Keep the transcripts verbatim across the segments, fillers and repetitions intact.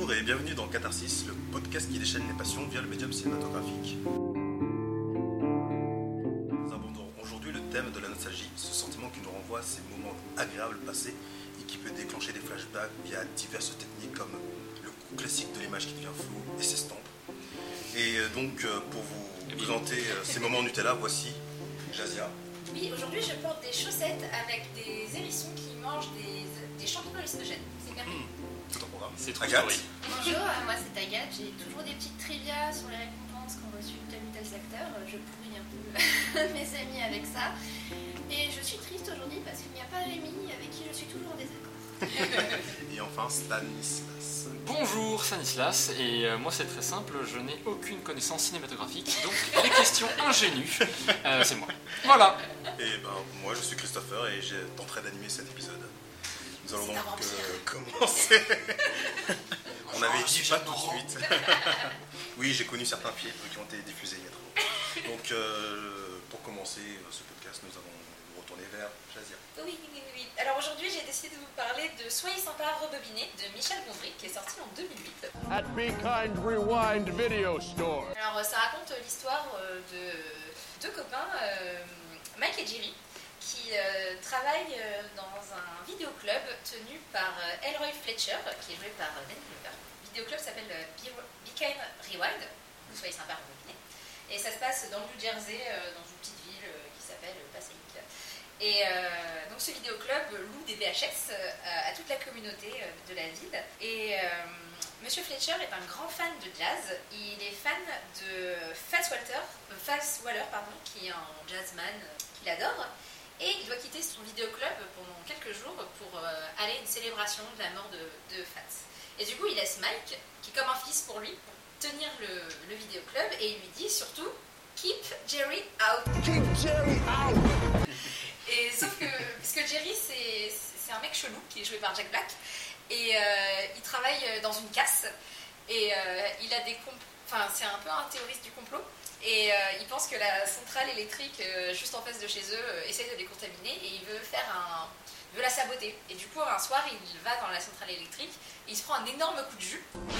Bonjour et bienvenue dans Catharsis, le podcast qui déchaîne les passions via le médium cinématographique. Nous abordons aujourd'hui le thème de la nostalgie, ce sentiment qui nous renvoie à ces moments agréables passés et qui peut déclencher des flashbacks via diverses techniques comme le coup classique de l'image qui devient floue et s'estompe. Et donc pour vous présenter ces moments Nutella, voici Jazia. Oui, aujourd'hui je porte des chaussettes avec des hérissons qui mangent des, des champignons hallucinogènes. C'est merveilleux. Mmh, tout en programme. C'est trop Agathe. story. Bonjour, moi c'est Agathe. J'ai toujours des petites trivia sur les récompenses qu'ont reçues tel ou tel acteur. Je pourris un peu mes amis avec ça. Et je suis triste aujourd'hui parce qu'il n'y a pas Rémi avec qui je suis toujours en désaccord. Et enfin Stanislas. Bonjour Stanislas, et euh, moi c'est très simple, je n'ai aucune connaissance cinématographique, donc les questions ingénues, euh, c'est moi. Voilà. Et ben moi je suis Christopher et j'ai tenté d'animer cet épisode. Nous allons C'est donc un vampire. euh, commencer. On avait dit pas tout de suite. Oui, j'ai connu certains films qui ont été diffusés il y a trop. Donc euh, pour commencer euh, ce podcast, nous allons nous retourner vers Jazia. Oui, oui, oui. Alors aujourd'hui j'ai décidé de vous parler de Soyez sympa, rebobiné de Michel Gondry qui est sorti en deux mille huit. At Be Kind Rewind Video Store. Alors ça raconte l'histoire euh, de deux copains, euh, Mike et Jerry, qui euh, travaillent euh, dans un vidéoclub tenu par euh, Elroy Fletcher, qui est joué par euh, Danny Glover. Le vidéoclub s'appelle euh, Be, Be Kind Rewind, donc soyez sympa, rebobiné. Et ça se passe dans le New Jersey, euh, dans une petite ville euh, qui s'appelle Passaic. Et euh, donc ce vidéoclub loue des V H S euh, à toute la communauté euh, de la ville. Et euh, Monsieur Fletcher est un grand fan de jazz. Il est fan de Fats Walter, euh, Fats Waller, pardon, qui est un jazzman euh, qu'il adore. Et il doit quitter son vidéoclub pendant quelques jours pour euh, aller à une célébration de la mort de, de Fats. Et du coup, il laisse Mike, qui est comme un fils pour lui, pour tenir le, le vidéoclub. Et il lui dit surtout « Keep Jerry out ». Keep Jerry out. Et sauf que, parce que Jerry, c'est, c'est un mec chelou qui est joué par Jack Black, et euh, il travaille dans une casse, et euh, il a des comp- enfin c'est un peu un théoriste du complot, et euh, il pense que la centrale électrique euh, juste en face de chez eux euh, essaie de les contaminer, et il veut faire un, il veut la saboter. Et du coup un soir il va dans la centrale électrique, et il se prend un énorme coup de jus.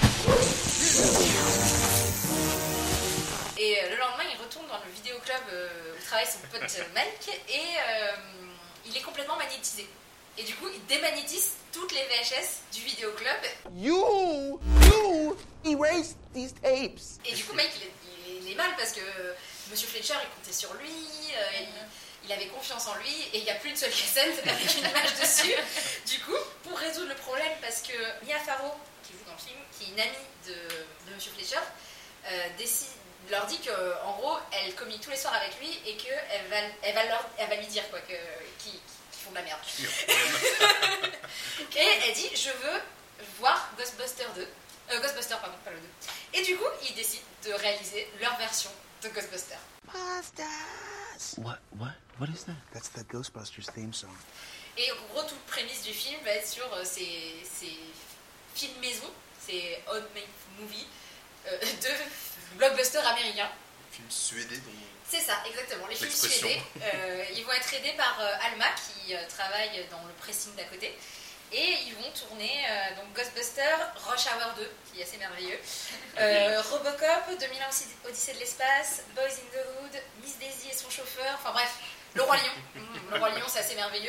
Et euh, le lendemain, il retourne dans le vidéoclub euh, où travaille son pote euh, Mike et euh, il est complètement magnétisé. Et du coup, il démagnétise toutes les V H S du vidéoclub. You, you erased these tapes. Et du coup, Mike, il est, il est mal parce que euh, Monsieur Fletcher, il comptait sur lui, euh, il, il avait confiance en lui et il n'y a plus une seule cassette avec une image dessus. Du coup, pour résoudre le problème, parce que Mia Farrow, qui joue dans le film, qui est une amie de, de Monsieur Fletcher, euh, décide leur dit qu'en gros, elle communique tous les soirs avec lui et qu'elle va, elle va, leur, elle va lui dire quoi, que, qu'ils, qu'ils font de la merde. Et elle dit, je veux voir Ghostbusters deux. Euh, Ghostbusters, pardon, pas le deux. Et du coup, ils décident de réaliser leur version de Ghostbusters. Ghostbusters. What? What? What is that? That's the Ghostbusters theme song. Et en gros, toute prémisse du film va être sur euh, ces, ces films maison, ces odd-made movies, euh, de blockbusters américains. Film suédé dont... C'est ça, exactement. Les films L'expression. suédés, euh, ils vont être aidés par euh, Alma qui euh, travaille dans le pressing d'à côté. Et ils vont tourner euh, donc Ghostbusters, Rush Hour deux, qui est assez merveilleux, euh, Robocop, deux mille un Odyssée de l'espace, Boys in the Hood, Miss Daisy et son chauffeur, enfin bref, Le Roi Lion. Mmh, le Roi Lion, c'est assez merveilleux.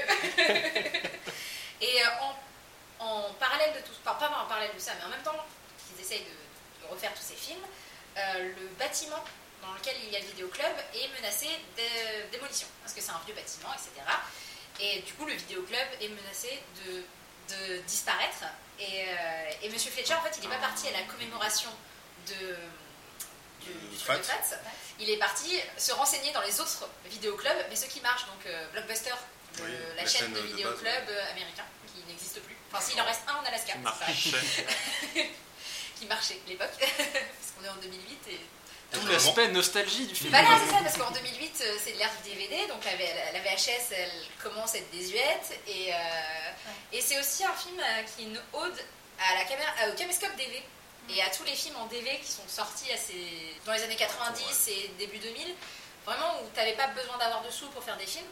Et euh, en, en parallèle de tout, enfin pas en parallèle de ça, mais en même temps qu'ils essayent de, de refaire tous ces films, euh, le bâtiment dans lequel il y a le vidéoclub est menacé de démolition, parce que c'est un vieux bâtiment, et cetera. Et du coup, le vidéoclub est menacé de, de disparaître. Et, euh, et Monsieur Fletcher, en fait, il n'est pas parti à la commémoration de, du, du truc de Fats. Il est parti se renseigner dans les autres vidéoclubs, mais ceux qui marchent, donc euh, Blockbuster, de, Oui, la, la chaîne chaîne de de vidéoclub base, ouais. américain, qui n'existe plus. Enfin, s'il en reste un en Alaska, Qui marche. qui marchait à l'époque, parce qu'on est en deux mille huit et... Tout l'aspect nostalgie du film. Bah là, c'est ça, parce qu'en deux mille huit, c'est de l'ère du D V D, donc la, la V H S, elle commence à être désuète, et, euh, ouais. Et c'est aussi un film qui est une ode à la caméra, au caméscope D V, mmh. Et à tous les films en D V qui sont sortis à ces, dans les années quatre-vingt-dix ouais. Et début deux mille, vraiment où tu n'avais pas besoin d'avoir de sous pour faire des films.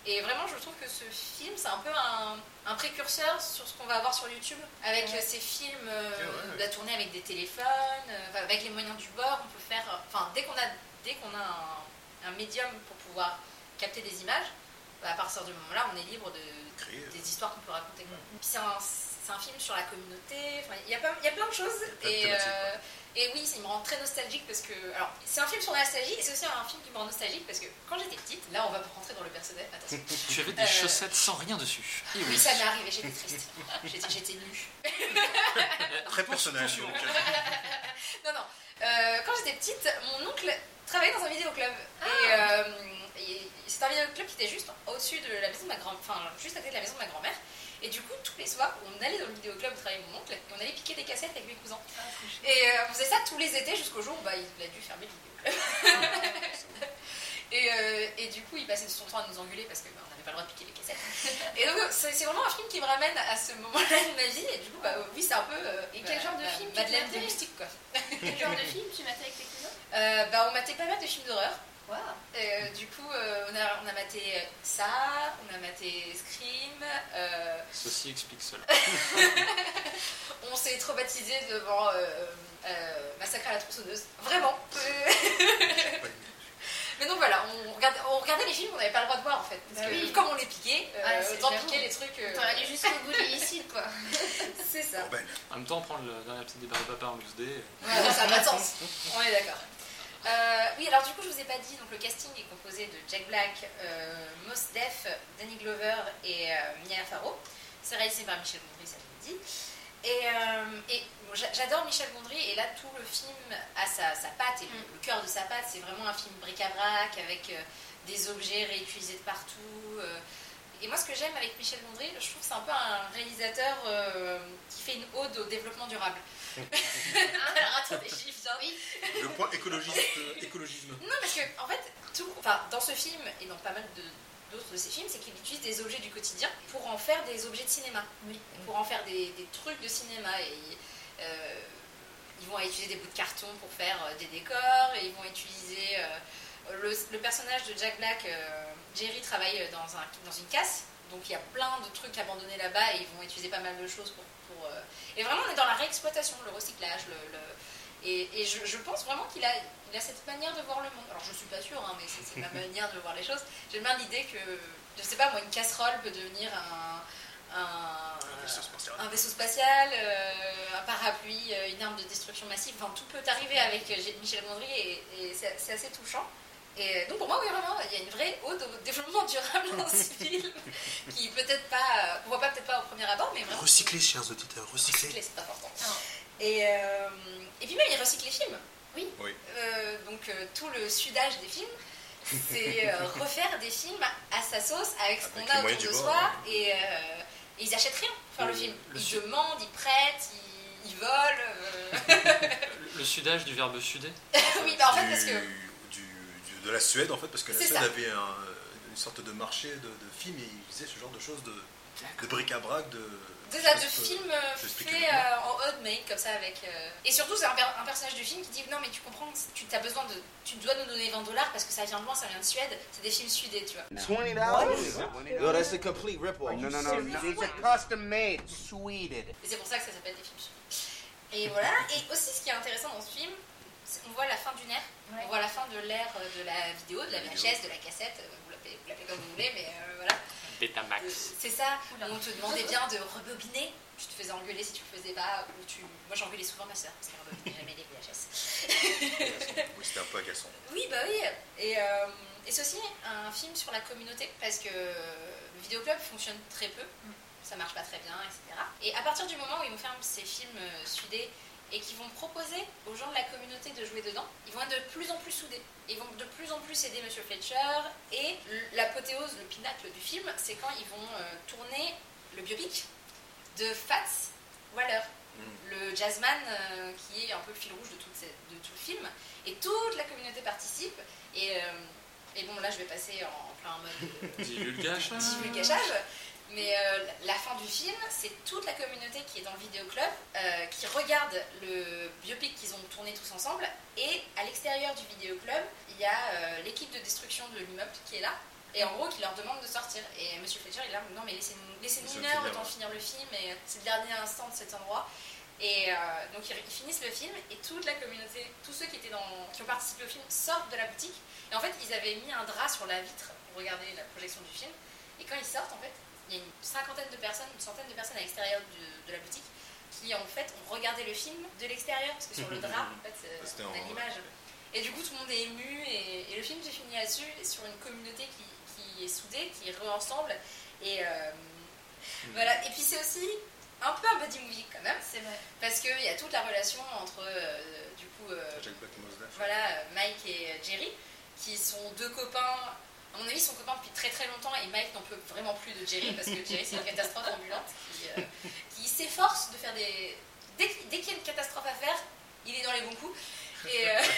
Et vraiment, je trouve que ce film, c'est un peu un, un précurseur sur ce qu'on va avoir sur YouTube, avec ouais. ces films euh, okay, ouais, ouais. la tournée avec des téléphones, euh, avec les moyens du bord, on peut faire... Enfin, dès qu'on a, dès qu'on a un, un médium pour pouvoir capter des images, bah, à partir du moment-là, on est libre de, Créer, des euh... histoires qu'on peut raconter. Quoi. Mmh. Puis c'est un, c'est un film sur la communauté, il y, y a plein de choses. Et, euh, et oui, il me rend très nostalgique parce que... Alors, c'est un film sur la nostalgie et c'est aussi un film qui me rend nostalgique parce que quand j'étais petite, là on va rentrer dans le personnel, attention. Tu avais des euh... chaussettes sans rien dessus. Et oui. oui, ça m'est arrivé, j'étais triste. J'étais, j'étais nue. Très personnel. non, non. Euh, quand j'étais petite, mon oncle travaillait dans un vidéoclub. Ah. Et, euh, et c'est un vidéoclub qui était juste au-dessus de la maison de ma grand... Enfin, juste à côté de la maison de ma grand-mère. Et du coup, tous les soirs, on allait dans le vidéoclub où travaillait mon oncle et on allait piquer des cassettes avec mes cousins. Ah, et euh, on faisait ça tous les étés jusqu'au jour où bah, il a dû fermer le vidéoclub. et, euh, et du coup, il passait son temps à nous engueuler parce qu'on bah, n'avait pas le droit de piquer les cassettes. Et donc, c'est, c'est vraiment un film qui me ramène à ce moment-là de ma vie. Et du coup, bah, oui, c'est un peu. Euh, et quel bah, genre de bah, film Madeleine des moustiques, quoi. Quel genre de film tu matais avec tes cousins euh, bah, On matait pas mal de films d'horreur. Wow. Euh, du coup, euh, on, a, on a maté ça, on a maté Scream. Euh... Ceci explique cela. On s'est traumatisé devant euh, euh, Massacre à la tronçonneuse. Vraiment. Mais donc voilà, on regardait, on regardait les films, on n'avait pas le droit de voir en fait. Parce bah que oui. Comme on les piquait, euh, ah, autant piquer les trucs. Euh... On allait jusqu'au bout de l'illicite quoi. C'est ça. Oh ben. En même temps, prendre le dernier petit débat de papa en loose day. Ouais, ça n'a pas de sens. On est d'accord. Euh, oui, alors du coup, je vous ai pas dit, donc le casting est composé de Jack Black, euh, Mos Def, Danny Glover et euh, Mia Farrow. C'est réalisé par Michel Gondry, ça je l'ai dit. Et, euh, et bon, j'adore Michel Gondry, et là, tout le film a sa, sa patte, et mm. le cœur de sa patte, c'est vraiment un film bric-à-brac, avec euh, des objets réutilisés de partout. Euh, et moi, ce que j'aime avec Michel Gondry, je trouve que c'est un peu un réalisateur euh, qui fait une ode au développement durable. Alors attendez, j'y viens. Oui. Le point écologiste, euh, écologisme. Non, parce que en fait, tout, enfin, dans ce film et dans pas mal de, d'autres de ses films, c'est qu'il utilise des objets du quotidien pour en faire des objets de cinéma. Oui. Pour en faire des, des trucs de cinéma. Et euh, ils vont utiliser des bouts de carton pour faire euh, des décors. Et ils vont utiliser euh, le, le personnage de Jack Black. Euh, Jerry travaille dans, un, dans une casse. Donc il y a plein de trucs abandonnés là-bas et ils vont utiliser pas mal de choses pour... pour euh... Et vraiment on est dans la réexploitation, le recyclage, le, le... et, et je, je pense vraiment qu'il a, il a cette manière de voir le monde. Alors je suis pas sûre, hein, mais c'est, c'est ma manière de voir les choses. J'aime bien l'idée que, je sais pas moi, une casserole peut devenir un... un, un vaisseau spatial, un, vaisseau spatial euh, un parapluie, une arme de destruction massive, enfin tout peut arriver avec Michel Gondry et, et c'est, c'est assez touchant. Et donc pour moi, oui, vraiment, il y a une vraie ode au développement durable dans ce film, qui peut-être pas, qu'on voit pas peut-être pas au premier abord, mais vraiment... Recycler, chers auditeurs, recycler. Recycler, c'est important. Et, euh, et puis même, il recycle les films. Oui. oui. Euh, donc euh, tout le sudage des films, c'est euh, refaire des films à sa sauce, avec ce avec qu'on a autour de bord, soi, hein. et, euh, et ils achètent rien pour faire le, le film. Le ils su- demandent, ils prêtent, ils, ils volent. Euh... le, le sudage du verbe suder. Oui, bah en fait, du... parce que... de la Suède en fait, parce que la c'est Suède ça. avait un, une sorte de marché de, de films et ils faisaient ce genre de choses, de, de bric-à-brac, de... De, de films faits euh, en handmade comme ça avec... Euh... Et surtout c'est un, per- un personnage du film qui dit non mais tu comprends, tu as besoin de... Tu dois nous donner vingt dollars parce que ça vient de loin, ça vient de Suède, c'est des films sudés, tu vois. twenty dollars? Yo, that's a complete rip-off. No, no, no, no. These are custom-made, Sweden. Et c'est pour ça que ça s'appelle des films sudés. Et voilà, et aussi ce qui est intéressant dans ce film, on voit la fin d'une ère, ouais. On voit la fin de l'ère de la vidéo, de la V H S, de la cassette, vous l'appelez, vous l'appelez comme vous voulez, mais euh, voilà. Betamax. De, c'est ça, où on te demandait bien de rebobiner, tu te faisais engueuler si tu le faisais pas, ou tu... Moi j'engueulais souvent ma soeur, parce qu'elle rebobinait jamais les V H S. Oui, c'était un peu agaçant. Oui, bah oui, et, euh, et c'est aussi un film sur la communauté, parce que le vidéoclub fonctionne très peu, ça marche pas très bien, et cetera. Et à partir du moment où ils vont faire ces films euh, sudés, et qui vont proposer aux gens de la communauté de jouer dedans, ils vont être de plus en plus soudés. Ils vont de plus en plus aider Monsieur Fletcher, et l'apothéose, le pinacle du film, c'est quand ils vont euh, tourner le biopic de Fats Waller, mm. le jazzman euh, qui est un peu le fil rouge de, toute cette, de tout le film, et toute la communauté participe, et, euh, et bon là je vais passer en plein mode divulgachage. divulgachage. Mais euh, la fin du film, c'est toute la communauté qui est dans le vidéoclub, euh, qui regarde le biopic qu'ils ont tourné tous ensemble, et à l'extérieur du vidéoclub, il y a euh, l'équipe de destruction de l'immeuble qui est là, et en gros qui leur demande de sortir. Et Monsieur Fletcher il est là, non mais laissez-nous laissez Laissez-nous une heure finir, autant ouais. finir le film, et c'est le dernier instant de cet endroit. Et euh, donc ils, ils finissent le film et toute la communauté, tous ceux qui, étaient dans, qui ont participé au film sortent de la boutique. Et en fait ils avaient mis un drap sur la vitre pour regarder la projection du film. Et quand ils sortent en fait, il y a une cinquantaine de personnes, une centaine de personnes à l'extérieur de, de la boutique qui en fait ont regardé le film de l'extérieur, parce que sur le drap en fait C'était on a en- l'image. Et du coup tout le monde est ému et, et le film se finit là-dessus sur une communauté qui, qui est soudée, qui est re-ensemble. Et euh, voilà. Et puis c'est aussi un peu un buddy movie quand même, C'est vrai. parce qu'il y a toute la relation entre euh, du coup euh, Jack Black et Mos Def. voilà, Mike et euh, Jerry, qui sont deux copains. À mon avis, ils sont copains depuis très très longtemps et Mike n'en peut vraiment plus de Jerry parce que Jerry c'est une catastrophe ambulante qui, euh, qui s'efforce de faire des. Dès, qu'- dès qu'il y a une catastrophe à faire, il est dans les bons coups. Et, euh,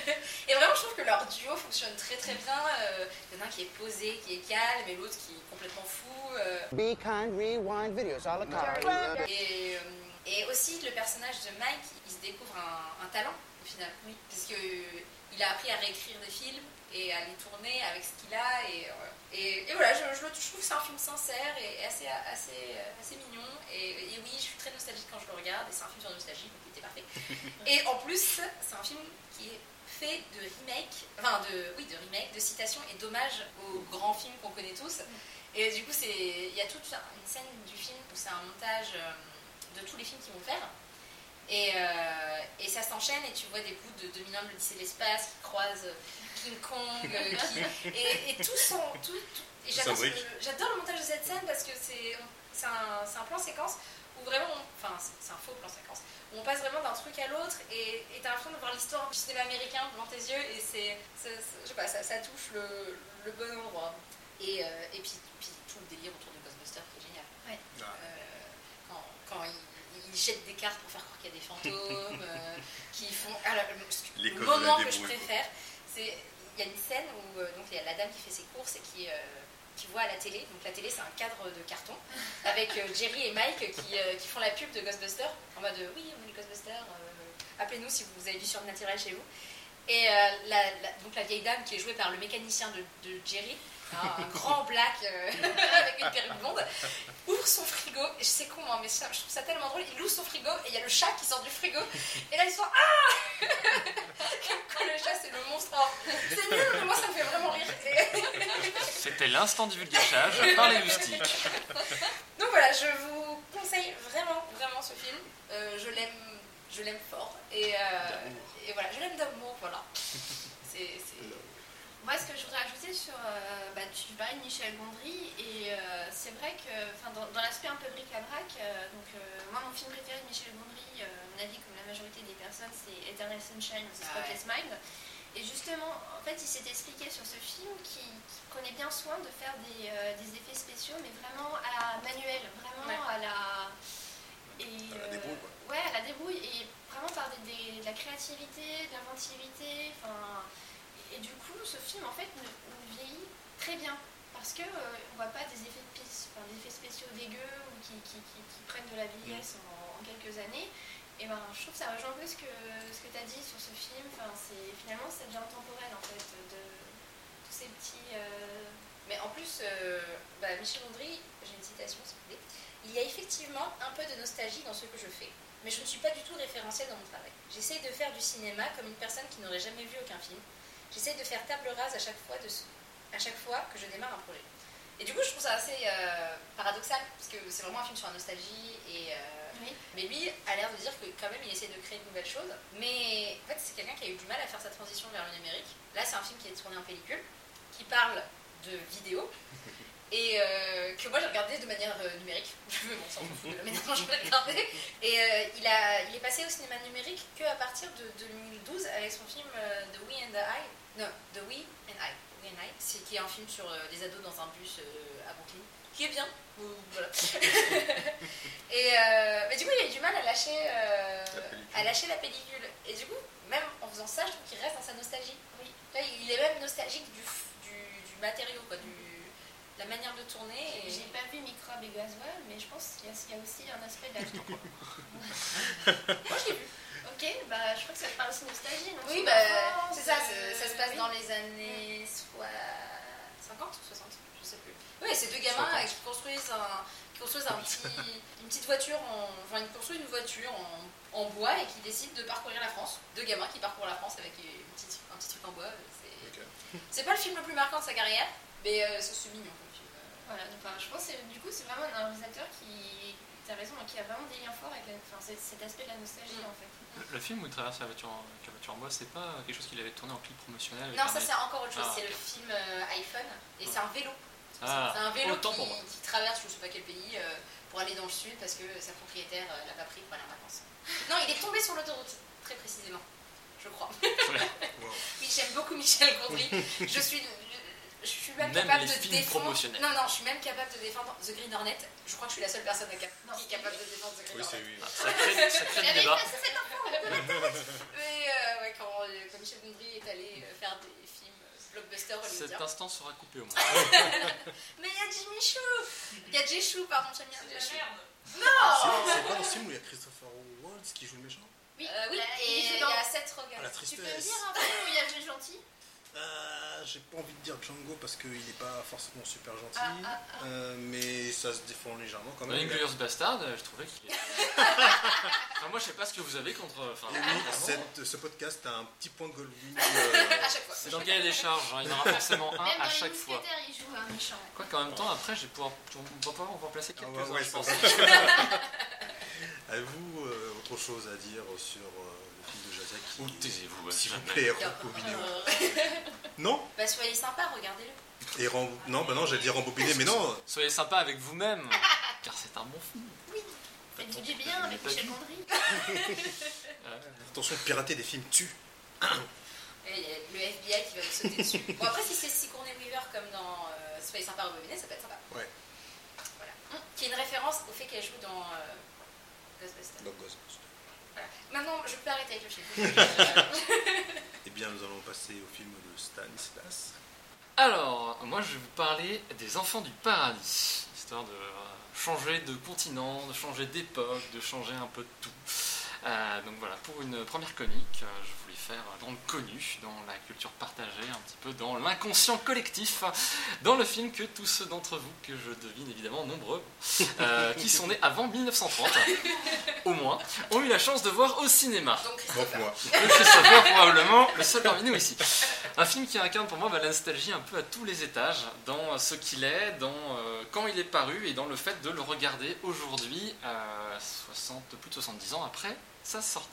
et vraiment, je trouve que leur duo fonctionne très très bien. Euh, Il y en a un qui est posé, qui est calme, et l'autre qui est complètement fou. euh, Be kind, rewind videos, all the time. Et, euh, et aussi, le personnage de Mike, il se découvre un, un talent au final. Oui. Puisqu'il a appris à réécrire des films et à les tourner avec ce qu'il a. Et, euh, et, et voilà, je, je, je trouve que c'est un film sincère et assez, assez, assez mignon. Et, et oui, je suis très nostalgique quand je le regarde. Et c'est un film sur la nostalgie, donc il était parfait. Et en plus, c'est un film qui est fait de remake, enfin de, oui, de remake, de citations et d'hommages aux grands films qu'on connaît tous. Et du coup, c'est, il y a toute une scène du film où c'est un montage euh, de tous les films qu'ils vont faire. Et, euh, et ça s'enchaîne et tu vois des bouts de deux mille un de l'Odyssée de l'espace qui croisent King Kong. euh, qui, et, et tout son. Tout, tout, et j'adore, S'imbrique. ce- j'adore le montage de cette scène parce que c'est, c'est, un, c'est un plan séquence où vraiment. on- Enfin, c'est, c'est un faux plan séquence. Où on passe vraiment d'un truc à l'autre et et t'as l'impression de voir l'histoire du cinéma américain devant tes yeux et c'est. c'est- c'est- je sais pas, ça, ça touche le, le bon endroit. Et, euh, et puis, puis tout le délire autour de Ghostbusters qui est génial. Ouais. Ah. Euh, quand, quand ils, ils jettent des cartes pour faire croire qu'il y a des fantômes, euh, qui font. Alors, le, Les le codes de la moment que je débrouille, préfère, c'est il y a une scène où euh, donc il y a la dame qui fait ses courses et qui, euh, qui voit à la télé. Donc la télé c'est un cadre de carton avec euh, Jerry et Mike qui, euh, qui font la pub de Ghostbusters en mode euh, oui on est les Ghostbusters, euh, appelez-nous si vous avez du surnaturel chez vous. Et euh, la, la- donc la vieille dame qui est jouée par le mécanicien de, de Jerry, hein, un grand black euh, avec une perruque blonde, ouvre son frigo, et je sais con, hein, mais ça, je trouve ça tellement drôle, il ouvre son frigo et il y a le chat qui sort du frigo, et là ils sont ah quand le chat c'est le monstre, alors, c'est nul, mais moi ça me fait vraiment rire. Et- C'était l'instant divulgachage par les loustiques. Donc voilà, je vous conseille vraiment, vraiment ce film, Euh, je l'aime, je l'aime fort, et, euh, et voilà, je l'aime d'amour, voilà. C'est... c'est... Moi, ce que je voudrais ajouter sur. Euh, bah, tu parlais de Michel Gondry, et euh, c'est vrai que dans, dans l'aspect un peu bric-à-brac, euh, donc, euh, moi, mon film préféré de Michel Gondry, euh, à mon avis, comme la majorité des personnes, c'est Eternal Sunshine of the Ah ouais. Spotless Mind. Et justement, en fait, il s'est expliqué sur ce film qu'il qu'il prenait bien soin de faire des, euh, des effets spéciaux, mais vraiment à manuel, vraiment Ouais. à la. Et, À la débrouille, quoi. Ouais, à la débrouille, et vraiment par des, des- de la créativité, de l'inventivité, enfin. Et du coup, ce film, en fait, nous, nous vieillit très bien. Parce qu'on euh, ne voit pas des effets, de pis- enfin, des effets spéciaux dégueux ou qui, qui, qui, qui prennent de la vieillesse en, en quelques années. Et ben, je trouve que ça rejoint un peu ce que, ce que tu as dit sur ce film. Enfin, c'est, finalement, ça devient temporel, en fait, de tous ces petits... euh, Mais en plus, euh, bah, Michel Gondry, j'ai une citation si vous voulez, il y a effectivement un peu de nostalgie dans ce que je fais. Mais je ne suis pas du tout référentielle dans mon travail. J'essaye de faire du cinéma comme une personne qui n'aurait jamais vu aucun film. J'essaye de faire table rase à chaque fois, de ce- à chaque fois que je démarre un projet. Et du coup, je trouve ça assez euh, paradoxal, parce que c'est vraiment un film sur la nostalgie. Et, euh, Oui. mais lui a l'air de dire que quand même, il essaie de créer de nouvelles choses. Mais en fait, c'est quelqu'un qui a eu du mal à faire sa transition vers le numérique. Là, c'est un film qui est tourné en pellicule, qui parle de vidéo, et euh, que moi j'ai regardé de manière euh, numérique. Je veux, bon, ça, on s'en fout de la manière dont je l'ai regardé. Et euh, il, a, il est passé au cinéma numérique qu'à partir de deux mille douze avec son film euh, The We and the I. Non, The We and I. We and I, c'est qui est un film sur euh, des ados dans un bus euh, à Brooklyn, qui est bien. Euh, voilà. Et euh, mais du coup, il a eu du mal à lâcher, euh, La pellicule. à lâcher la pellicule. Et du coup, même en faisant ça, je trouve qu'il reste dans sa nostalgie. Oui. Là, il est même nostalgique du, du, du matériau, quoi, du, la manière de tourner. Et... J'ai pas vu Microbe et Gasoil, mais je pense qu'il y a, il y a aussi un aspect de la Moi, je l'ai vu. Ok, bah je crois que ça te parle aussi de nostalgie, non? Oui, Sur bah, l'enfance, c'est ça, euh, c'est- ça se passe oui. dans les années soixante, cinquante ou soixante, je sais plus. Oui, c'est deux gamins euh, qui construisent, un, qui construisent un petit, une petite voiture, en, enfin ils construisent une voiture en, en bois et qui décident de parcourir la France. Deux gamins qui parcourent la France avec une petite, un petit truc en bois. C'est, okay. c'est pas le film le plus marquant de sa carrière, mais euh, c'est mignon comme film. Voilà, donc, enfin, je pense que du coup c'est vraiment un réalisateur qui, t'as raison, qui a vraiment des liens forts avec la, enfin, cet aspect de la nostalgie mmh. en fait. Le, le film où il traverse la voiture, en, la voiture en bois, c'est pas quelque chose qu'il avait tourné en clip promotionnel? Non, ça c'est encore autre chose, ah, c'est okay. le film euh, iPhone, et c'est un vélo. Ah, c'est un vélo qui, qui traverse je ne sais pas quel pays euh, pour aller dans le sud parce que sa propriétaire euh, l'a pas pris pour aller en vacances. Non, il est tombé sur l'autoroute, très précisément, je crois. Wow. Oui, j'aime beaucoup Michel Gondry. Je suis, je, je suis même, même capable de défendre. Non, non, je suis même capable de défendre The Green Hornet. Je crois que je suis la seule personne qui est capable de défendre The Green oui, Hornet. Oui, ah, ça crée, ça crée du débat. Mais euh, ouais, quand, quand Michel Gondry est allé faire des films blockbuster hollywoodien. Cet instant sera coupé au moins. Mais il y a Jimmy Chou. Il y a Jay Chou, pardon, j'aime bien Jay Chou. Non. C'est, c'est pas dans ce film où il y a Christopher Waltz qui joue le méchant? Oui, euh, oui. Et il y a Seth Rogen. Ah, la tristesse. Tu peux me dire un peu où il y a le gentil? Euh, j'ai pas envie de dire Django parce qu'il n'est pas forcément super gentil, ah, ah, ah. Euh, mais ça se défend légèrement quand même. Inglourious Bastard, je trouvais qu'il est... enfin, moi je sais pas ce que vous avez contre... Enfin, oui, cette, ce podcast a un petit point de Goldwyn. Euh... à chaque fois. C'est dans le cahier des charges, hein, il y en aura forcément un même à chaque fois. Même dans les il joue un méchant. Quoi qu'en même temps, après, je vais pouvoir, on va pouvoir en remplacer quelques-uns, ah, ouais, ouais, je pense. Avez-vous euh, autre chose à dire sur... Euh, de Jacek? Ou taisez-vous, s'il vous plaît, rembobinez. Non? Bah soyez sympa, regardez-le. Et rem... Non, bah non, j'allais dire rembobiner, mais non. Soyez sympa avec vous-même, car c'est un bon film. Oui. Faites-vous du bien avec Michel Gondry. Attention, pirater des films tue. Et il y a le F B I qui va vous sauter dessus. Bon après, si c'est Sigourney Weaver comme dans euh, Soyez sympa, rembobiner, ça peut être sympa. Ouais. Voilà. Hum, qui est une référence au fait qu'elle joue dans euh, Ghostbusters. Dans Ghostbusters. Voilà. Maintenant, je peux arrêter avec le film. Eh bien, nous allons passer au film de Stanislas. Alors, moi, je vais vous parler des Enfants du Paradis, histoire de changer de continent, de changer d'époque, de changer un peu de tout. Euh, donc voilà, pour une première chronique, euh, je voulais faire dans le connu, dans la culture partagée, un petit peu dans l'inconscient collectif, dans le film que tous ceux d'entre vous, que je devine évidemment nombreux, euh, qui sont nés avant mille neuf cent trente, au moins, ont eu la chance de voir au cinéma. Donc Christopher. moi. Donc Christopher, probablement le seul parmi nous ici. Un film qui incarne pour moi bah, la nostalgie un peu à tous les étages, dans ce qu'il est, dans euh, quand il est paru et dans le fait de le regarder aujourd'hui, euh, soixante, plus de soixante-dix ans après sa sortie.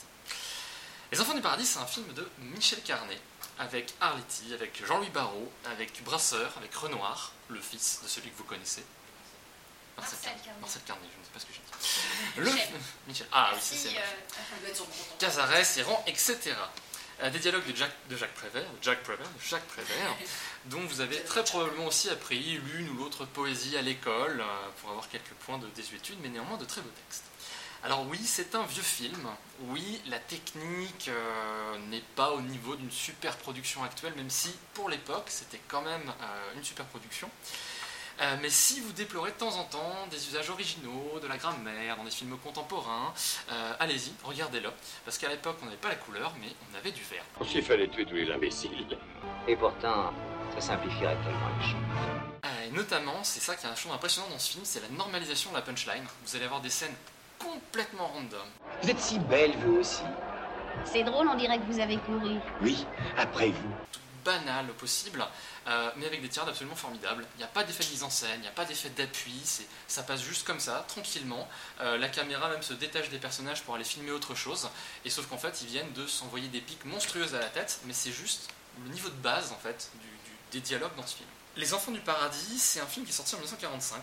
Les Enfants du Paradis, c'est un film de Michel Carnet, avec Arletty, avec Jean-Louis Barrault, avec Brasseur, avec Renoir, le fils de celui que vous connaissez. Marcel Carnet. Marcel Carnet, je ne sais pas ce que j'ai dit. Michel. Le... Michel. Ah oui, si, c'est euh, c'est Cazares, Héran, et cetera. Euh, des dialogues de Jacques, de Jacques Prévert, de Jacques Prévert, de Jacques Prévert, dont vous avez très probablement aussi appris l'une ou l'autre poésie à l'école, euh, pour avoir quelques points de désuétude, mais néanmoins de très beaux textes. Alors oui, c'est un vieux film, oui, la technique euh, n'est pas au niveau d'une super production actuelle, même si pour l'époque c'était quand même euh, une super production. Euh, mais si vous déplorez de temps en temps des usages originaux, de la grammaire, dans des films contemporains, euh, allez-y, regardez-le, parce qu'à l'époque on n'avait pas la couleur, mais on avait du vert. Il fallait tuer tous les imbéciles. Et pourtant, ça simplifierait tellement les choses. Euh, et notamment, c'est ça qui est un chose impressionnant dans ce film, c'est la normalisation de la punchline. Vous allez avoir des scènes complètement random. Vous êtes si belle, vous aussi. C'est drôle, on dirait que vous avez couru. Oui, après vous. Tout banal au possible, euh, mais avec des tirades absolument formidables. Il n'y a pas d'effet de mise en scène, il n'y a pas d'effet d'appui, c'est, ça passe juste comme ça, tranquillement. Euh, la caméra même se détache des personnages pour aller filmer autre chose, et sauf qu'en fait, ils viennent de s'envoyer des piques monstrueuses à la tête, mais c'est juste le niveau de base, en fait, du, du, des dialogues dans ce film. Les Enfants du Paradis, c'est un film qui est sorti en dix-neuf cent quarante-cinq.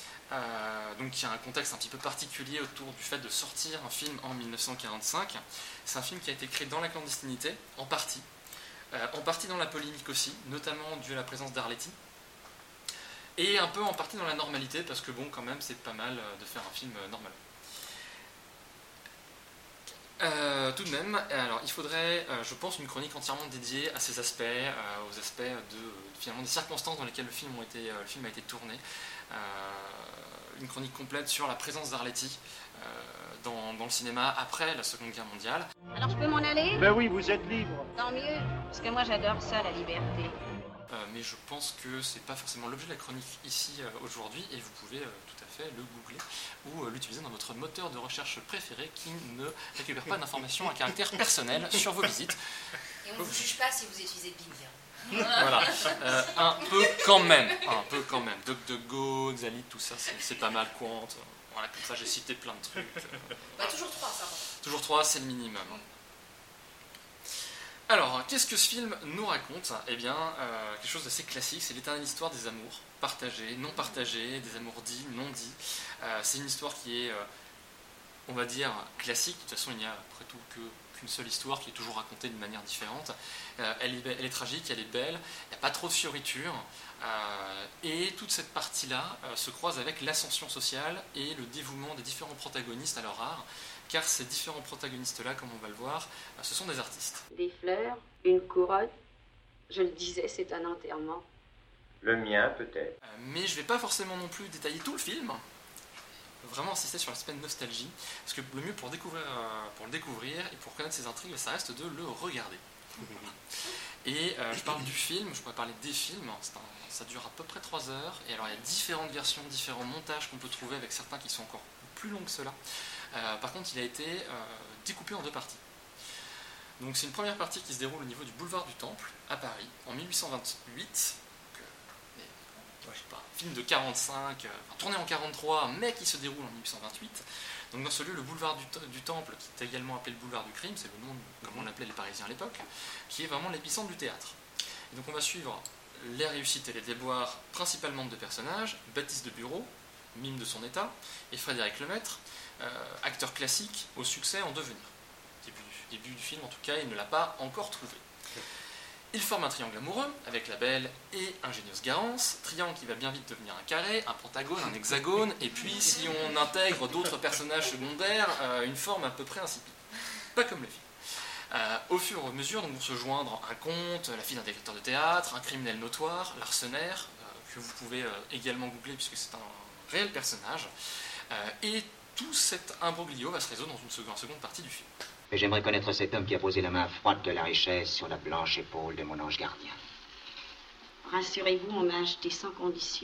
Euh, donc il y a un contexte un petit peu particulier autour du fait de sortir un film en dix-neuf cent quarante-cinq. C'est un film qui a été créé dans la clandestinité, en partie, euh, en partie dans la polémique aussi, notamment dû à la présence d'Arletty, et un peu en partie dans la normalité, parce que bon, quand même, c'est pas mal de faire un film normal. Euh, tout de même, alors il faudrait, euh, je pense, une chronique entièrement dédiée à ces aspects, euh, aux aspects de, finalement, des circonstances dans lesquelles le film, ont été, euh, le film a été tourné. Euh, une chronique complète sur la présence d'Arletty euh, dans, dans le cinéma après la Seconde Guerre mondiale. Alors je peux m'en aller? Ben oui, vous êtes libre. Tant mieux, parce que moi j'adore ça, la liberté. Euh, mais je pense que c'est pas forcément l'objet de la chronique ici euh, aujourd'hui, et vous pouvez euh, tout à fait le googler ou euh, l'utiliser dans votre moteur de recherche préféré qui ne récupère pas d'informations à caractère personnel sur vos visites. Et on ne vous juge pas si vous utilisez Bing. Voilà, euh, un peu quand même, un peu quand même. DuckDuckGo, Xalit, tout ça, c'est, c'est pas mal, Quant. Voilà, comme ça j'ai cité plein de trucs. Bah, toujours trois, ça. Toujours trois, c'est le minimum. Alors, qu'est-ce que ce film nous raconte ? Eh bien, euh, quelque chose d'assez classique, c'est l'éternelle histoire des amours, partagés, non partagés, des amours dits, non dits. Euh, c'est une histoire qui est, euh, on va dire, classique. De toute façon, il n'y a après tout que, qu'une seule histoire qui est toujours racontée de manière différente. Euh, elle, est, elle est tragique, elle est belle, il n'y a pas trop de fioritures. Euh, et toute cette partie-là euh, se croise avec l'ascension sociale et le dévouement des différents protagonistes à leur art. Car ces différents protagonistes-là, comme on va le voir, ce sont des artistes. Des fleurs, une couronne, je le disais, c'est un enterrement. Le mien, peut-être. Euh, mais je ne vais pas forcément non plus détailler tout le film. Je vais vraiment insister sur l'aspect de nostalgie, parce que le mieux pour, découvrir, euh, pour le découvrir et pour connaître ses intrigues, ça reste de le regarder. Et euh, je parle du film, je pourrais parler des films, un, ça dure à peu près trois heures, et alors il y a différentes versions, différents montages qu'on peut trouver avec certains qui sont encore plus longs que ceux-là. Euh, par contre, il a été euh, découpé en deux parties. Donc c'est une première partie qui se déroule au niveau du boulevard du Temple, à Paris, en mille huit cent vingt-huit. Donc, euh, mais, ouais, je sais pas, un film de quarante-cinq, euh, enfin, tourné en quarante-trois, mais qui se déroule en mille huit cent vingt-huit. Donc dans ce lieu, le boulevard du, du Temple, qui est également appelé le boulevard du crime, c'est le nom, comme on l'appelait les Parisiens à l'époque, qui est vraiment l'épicentre du théâtre. Et donc on va suivre les réussites et les déboires principalement de deux personnages, Baptiste de Bureau, mime de son état, et Frédéric Lemaître, euh, acteur classique au succès en devenir. Début du, début du film, en tout cas, il ne l'a pas encore trouvé. Il forme un triangle amoureux avec la belle et ingénieuse Garance, triangle qui va bien vite devenir un carré, un pentagone, un hexagone, et puis si on intègre d'autres personnages secondaires, euh, une forme à peu près insipide. Pas comme le film. Euh, au fur et à mesure, donc, vont se joindre un conte, la fille d'un directeur de théâtre, un criminel notoire, l'arsenaire, euh, que vous pouvez euh, également googler puisque c'est un réel personnage, euh, et tout cet imbroglio va se résoudre dans une seconde, seconde partie du film. Mais j'aimerais connaître cet homme qui a posé la main froide de la richesse sur la blanche épaule de mon ange gardien. Rassurez-vous, on m'a acheté sans condition.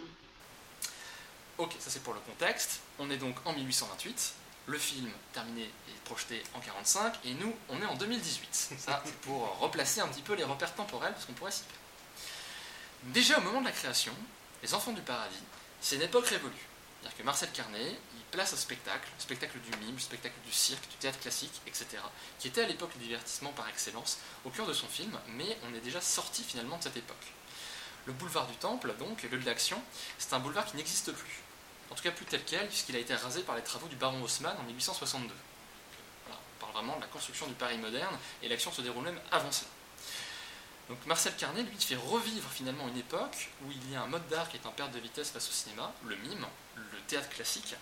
Ok, ça c'est pour le contexte. On est donc en mille huit cent vingt-huit. Le film terminé et projeté en quarante-cinq, et nous, on est en deux mille dix-huit. Ça, c'est pour replacer un petit peu les repères temporels, parce qu'on pourrait s'y perdre. Déjà au moment de la création, Les Enfants du Paradis, c'est une époque révolue. C'est-à-dire que Marcel Carné, il place au spectacle, le spectacle du mime, le spectacle du cirque, du théâtre classique, et cetera, qui était à l'époque le divertissement par excellence, au cœur de son film, mais on est déjà sorti finalement de cette époque. Le boulevard du Temple, donc, le lieu de l'action, c'est un boulevard qui n'existe plus. En tout cas plus tel quel, puisqu'il a été rasé par les travaux du baron Haussmann en mille huit cent soixante-deux. Donc, voilà, on parle vraiment de la construction du Paris moderne, et l'action se déroule même avant cela. Donc Marcel Carné, lui, fait revivre finalement une époque où il y a un mode d'art qui est en perte de vitesse face au cinéma, le mime, le théâtre classique,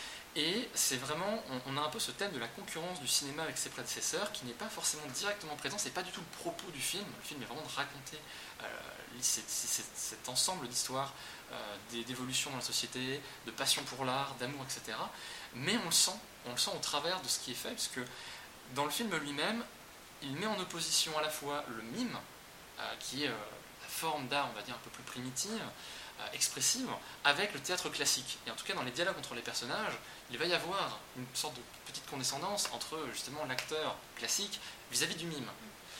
et c'est vraiment, on, on a un peu ce thème de la concurrence du cinéma avec ses prédécesseurs qui n'est pas forcément directement présent, c'est pas du tout le propos du film, le film est vraiment de raconter euh, cet, cet, cet ensemble d'histoires, euh, d'évolution dans la société, de passion pour l'art, d'amour, et cetera. Mais on le sent, on le sent au travers de ce qui est fait, puisque dans le film lui-même, il met en opposition à la fois le mime, euh, qui est euh, la forme d'art, on va dire, un peu plus primitive, euh, expressive, avec le théâtre classique. Et en tout cas, dans les dialogues entre les personnages, il va y avoir une sorte de petite condescendance entre justement l'acteur classique vis-à-vis du mime.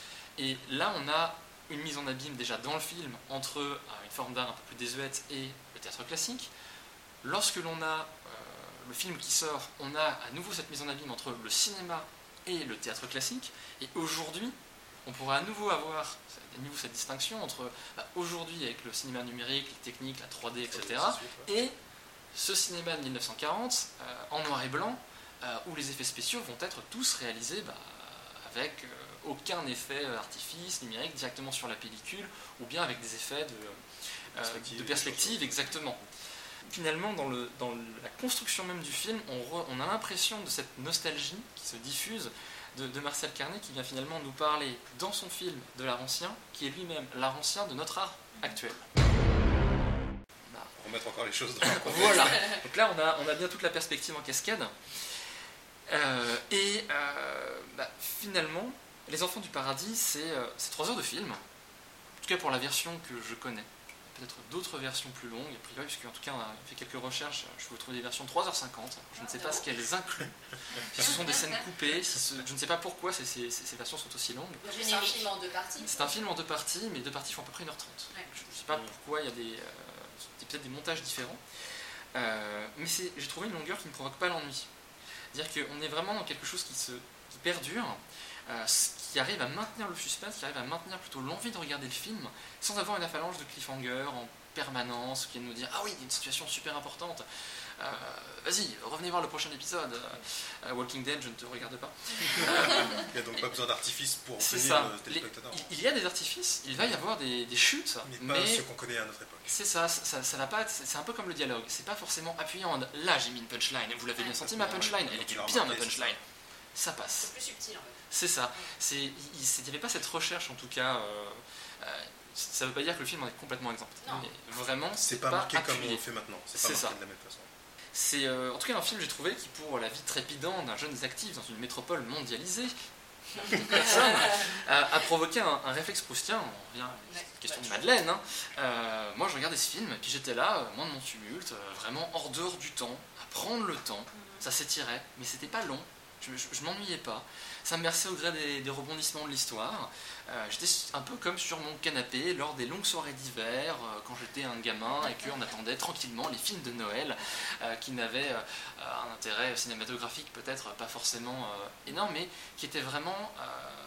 Et là, on a une mise en abîme déjà dans le film entre euh, une forme d'art un peu plus désuète et le théâtre classique. Lorsque l'on a euh, le film qui sort, on a à nouveau cette mise en abîme entre le cinéma et le théâtre classique. Et aujourd'hui, on pourra à nouveau avoir à nouveau cette distinction entre bah, aujourd'hui avec le cinéma numérique, les techniques, la trois D, et cetera, et ce cinéma de mille neuf cent quarante euh, en noir et blanc, euh, où les effets spéciaux vont être tous réalisés bah, avec euh, aucun effet artifice numérique directement sur la pellicule, ou bien avec des effets de, euh, perspective, de perspective, exactement. Finalement, dans, le, dans la construction même du film, on, re, on a l'impression de cette nostalgie qui se diffuse de, de Marcel Carné, qui vient finalement nous parler dans son film de l'art ancien, qui est lui-même l'art ancien de notre art actuel. Remettre encore les choses dans le contexte. Voilà. Donc là, on a, on a bien toute la perspective en cascade. Euh, et euh, bah, finalement, Les Enfants du Paradis, c'est euh, trois heures de film tout cas pour la version que je connais. Peut-être d'autres versions plus longues, a priori, puisque en tout cas on a fait quelques recherches, je peux trouver des versions trois heures cinquante, je ne sais pas ce qu'elles incluent, si ce sont des scènes coupées, si ce, je ne sais pas pourquoi ces, ces, ces versions sont aussi longues. C'est un film en deux parties. C'est un film en deux parties, mais les deux parties font à peu près une heure trente. Ouais. Je ne sais pas pourquoi, il y a des, euh, peut-être des montages différents, euh, mais j'ai trouvé une longueur qui ne provoque pas l'ennui. C'est-à-dire qu'on est vraiment dans quelque chose qui, se, qui perdure, Euh, qui arrive à maintenir le suspense, qui arrive à maintenir plutôt l'envie de regarder le film, sans avoir une avalanche de cliffhanger en permanence, qui vient nous dire « Ah oui, il y a une situation super importante, euh, vas-y, revenez voir le prochain épisode, euh, Walking Dead, je ne te regarde pas. » Il n'y a donc pas besoin d'artifice pour tenir le téléspectateur. Il y a des artifices, il va y avoir des, des chutes, mais pas mais ceux qu'on connaît à notre époque. C'est ça, ça, ça va pas, c'est un peu comme le dialogue, c'est pas forcément appuyé en « Là, j'ai mis une punchline, vous l'avez bien senti ma punchline, elle était bien ma punchline. » Ça passe. C'est plus subtil en fait. C'est ça. Il n'y avait pas cette recherche en tout cas. Euh, euh, ça ne veut pas dire que le film en est complètement exempt. Non. Mais vraiment, c'est pas, pas marqué appuyé. Comme on le fait maintenant. C'est pas marqué ça. de la même façon. C'est euh, en tout cas un film, j'ai trouvé, qui pour la vie trépidante d'un jeune actif dans une métropole mondialisée, personne, a, a provoqué un, un réflexe proustien. On revient à la question de Madeleine. Hein. Euh, moi, je regardais ce film, et puis j'étais là, euh, moins de mon tumulte, euh, vraiment hors dehors du temps, à prendre le temps. Ça s'étirait, mais c'était pas long. Je, je, je m'ennuyais pas. Ça me versait au gré des, des rebondissements de l'histoire. Euh, j'étais un peu comme sur mon canapé lors des longues soirées d'hiver, euh, quand j'étais un gamin et qu'on attendait tranquillement les films de Noël euh, qui n'avaient euh, un intérêt cinématographique peut-être pas forcément euh, énorme, mais qui était vraiment euh,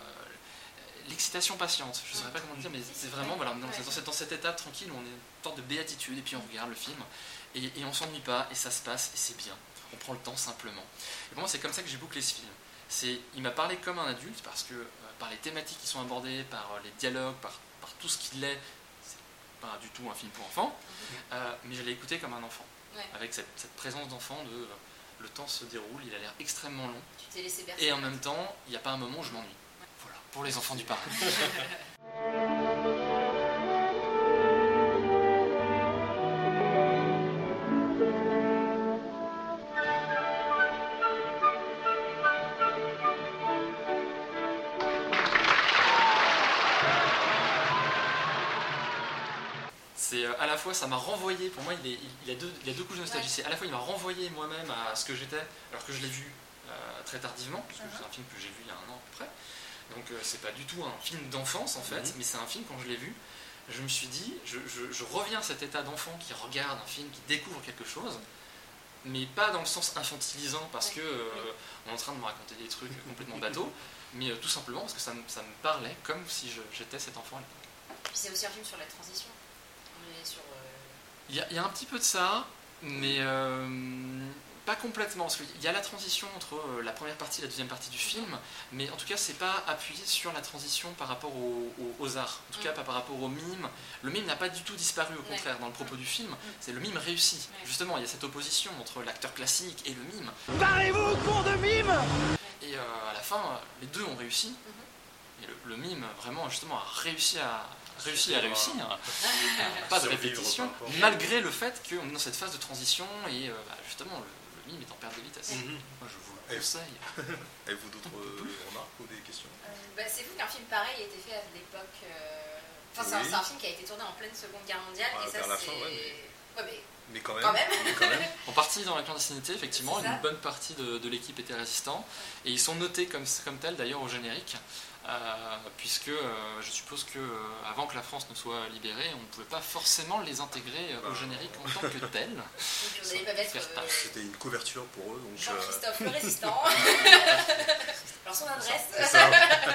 l'excitation patiente. Je ne saurais pas comment le dire, mais c'est vraiment voilà, dans, dans, dans cet état tranquille où on est une sorte de béatitude et puis on regarde le film et, et on s'ennuie pas et ça se passe et c'est bien. On prend le temps simplement. Et pour moi, c'est comme ça que j'ai bouclé ce film. C'est, il m'a parlé comme un adulte parce que euh, par les thématiques qui sont abordées, par euh, les dialogues, par, par tout ce qu'il est, c'est pas du tout un film pour enfants, euh, mais je l'ai écouté comme un enfant, ouais. Avec cette, cette présence d'enfant de euh, le temps se déroule, il a l'air extrêmement long, tu t'es laissé bercer, et en même temps, il n'y a pas un moment où je m'ennuie. Ouais. Voilà, pour les enfants du parrain. C'est euh, à la fois, ça m'a renvoyé, pour moi il, est, il, a deux, il a deux couches de nostalgie, c'est à la fois il m'a renvoyé moi-même à ce que j'étais, alors que je l'ai vu euh, très tardivement, parce que uh-huh. C'est un film que j'ai vu il y a un an à peu près, donc euh, c'est pas du tout un film d'enfance en fait, uh-huh. Mais c'est un film, quand je l'ai vu, je me suis dit, je, je, je reviens à cet état d'enfant qui regarde un film, qui découvre quelque chose, mais pas dans le sens infantilisant, parce que euh, on est en train de me raconter des trucs complètement bateaux, mais euh, tout simplement parce que ça, ça me parlait comme si je, j'étais cet enfant à l'époque. Puis c'est aussi un film sur la transition. Sur, euh... il, y a, il y a un petit peu de ça, mais euh, pas complètement, parce qu'il y a la transition entre euh, la première partie et la deuxième partie du film, mais en tout cas c'est pas appuyé sur la transition par rapport au, au, aux arts, en tout cas pas par rapport au mime. Le mime n'a pas du tout disparu, au contraire, ouais. Dans le propos du film, c'est le mime réussi. Ouais. Justement, il y a cette opposition entre l'acteur classique et le mime. Parlez-vous, cours de mime. Et euh, à la fin, les deux ont réussi, mm-hmm. Et le, le mime vraiment justement a réussi à réussi à réussir, pas de répétition, malgré le fait qu'on est dans cette phase de transition et euh, bah, justement le, le mime est en perte de vitesse. Mm-hmm. Moi je vous le conseille. Avez-vous d'autres remarques ou des questions? euh, bah, C'est fou qu'un film pareil ait été fait à l'époque. Euh... Enfin, oui. C'est un, un film qui a été tourné en pleine Seconde Guerre mondiale. Ah, et ça, c'est... Fin, ouais, mais... Ouais, mais... Mais quand même. Quand même. Mais quand même. En partie dans la clandestinité, effectivement, une bonne partie de, de l'équipe était résistant. Et ils sont notés comme, comme tels d'ailleurs au générique, euh, puisque euh, je suppose que euh, avant que la France ne soit libérée, on ne pouvait pas forcément les intégrer euh, au générique en tant que tels. Donc, vous n'allez pas mettre, euh, c'était une couverture pour eux. Donc, Jean-Christophe euh... le résistant. Alors son adresse. C'est ça.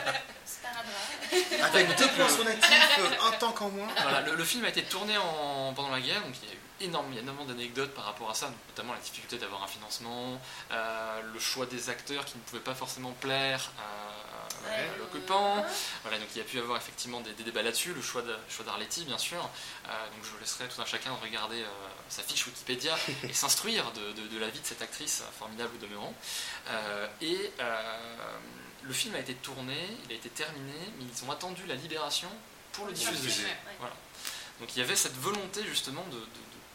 C'est avec deux points son actif, un temps qu'en moins. Voilà, le, le film a été tourné en, pendant la guerre, donc il y a eu énorme, il y a énormément d'anecdotes par rapport à ça, notamment la difficulté d'avoir un financement, euh, le choix des acteurs qui ne pouvaient pas forcément plaire à, ouais, à l'occupant. Voilà, donc il y a pu y avoir effectivement des, des débats là-dessus, le choix, de, choix d'Arletty bien sûr. Euh, donc je laisserai tout un chacun regarder euh, sa fiche Wikipédia et s'instruire de, de, de la vie de cette actrice formidable au demeurant. Euh, et euh, le film a été tourné, il a été terminé, mais ils ont attendu la libération pour le diffuser. Ouais, ouais. Voilà. Donc il y avait cette volonté justement de, de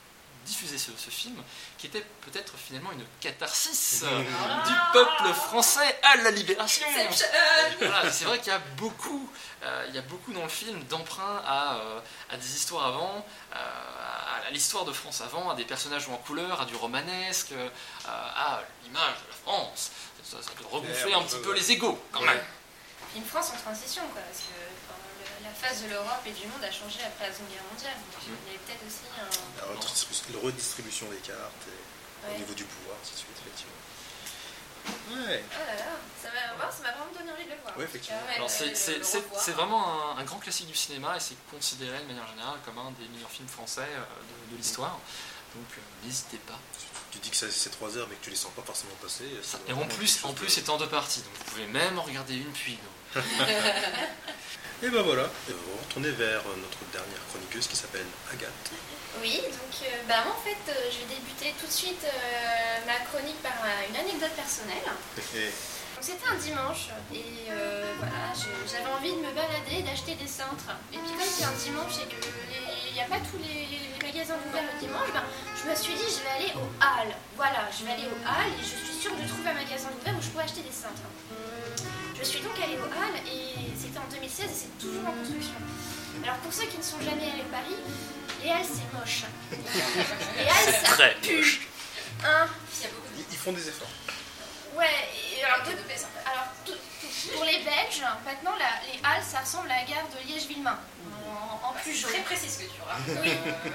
diffuser ce, ce film, qui était peut-être finalement une catharsis euh, du peuple français à la libération. Voilà, c'est vrai qu'il y a beaucoup, euh, il y a beaucoup dans le film d'emprunts à, euh, à des histoires avant, euh, à l'histoire de France avant, à des personnages en couleur, à du romanesque, euh, à l'image de la France. Ça, ça doit regonfler un petit peu les égos, quand même. Une France en transition, quoi, parce que enfin, le, la face de l'Europe et du monde a changé après la Seconde Guerre mondiale. Donc, il y avait peut-être aussi un... La redistribution, la redistribution des cartes, et ouais. Au niveau du pouvoir, ainsi de suite, effectivement. Ouais. Oh là là, ça m'a oh, ça m'a vraiment donné envie de le voir. Ouais, effectivement. Ouais, Alors, c'est, le, c'est, le c'est, c'est vraiment un, un grand classique du cinéma et c'est considéré de manière générale comme un des meilleurs films français euh, de, de l'histoire. Donc euh, n'hésitez pas. Tu dis que c'est, c'est trois heures mais que tu les sens pas forcément passer. Et en plus, en plus de... c'est en deux parties, donc vous pouvez même en regarder une puis une. Et ben voilà, on va retourner vers notre dernière chroniqueuse qui s'appelle Agathe. Oui, donc euh, bah, moi en fait euh, je vais débuter tout de suite euh, ma chronique par euh, une anecdote personnelle. Donc c'était un dimanche et euh, voilà, je, j'avais envie de me balader, d'acheter des cintres. Et puis comme c'est un dimanche et qu'il n'y a pas tous les, les magasins ouverts le dimanche, ben, je me suis dit je vais aller au Halles. Voilà, je vais aller au Halles et je suis sûre de trouver un magasin ouvert où je pourrais acheter des cintres. Je suis donc allée au Halles et c'était en deux mille seize et c'est toujours en construction. Alors pour ceux qui ne sont jamais allés à Paris, les Halles c'est moche. Les Halles ça très pue. moche. Hein, ils, ils font des efforts. Ouais, et alors, de, alors tout, tout, pour les Belges, maintenant la, les Halles ça ressemble à la gare de Liège-Villemain. En, en plus jaune. Très précis ce que tu auras. Oui.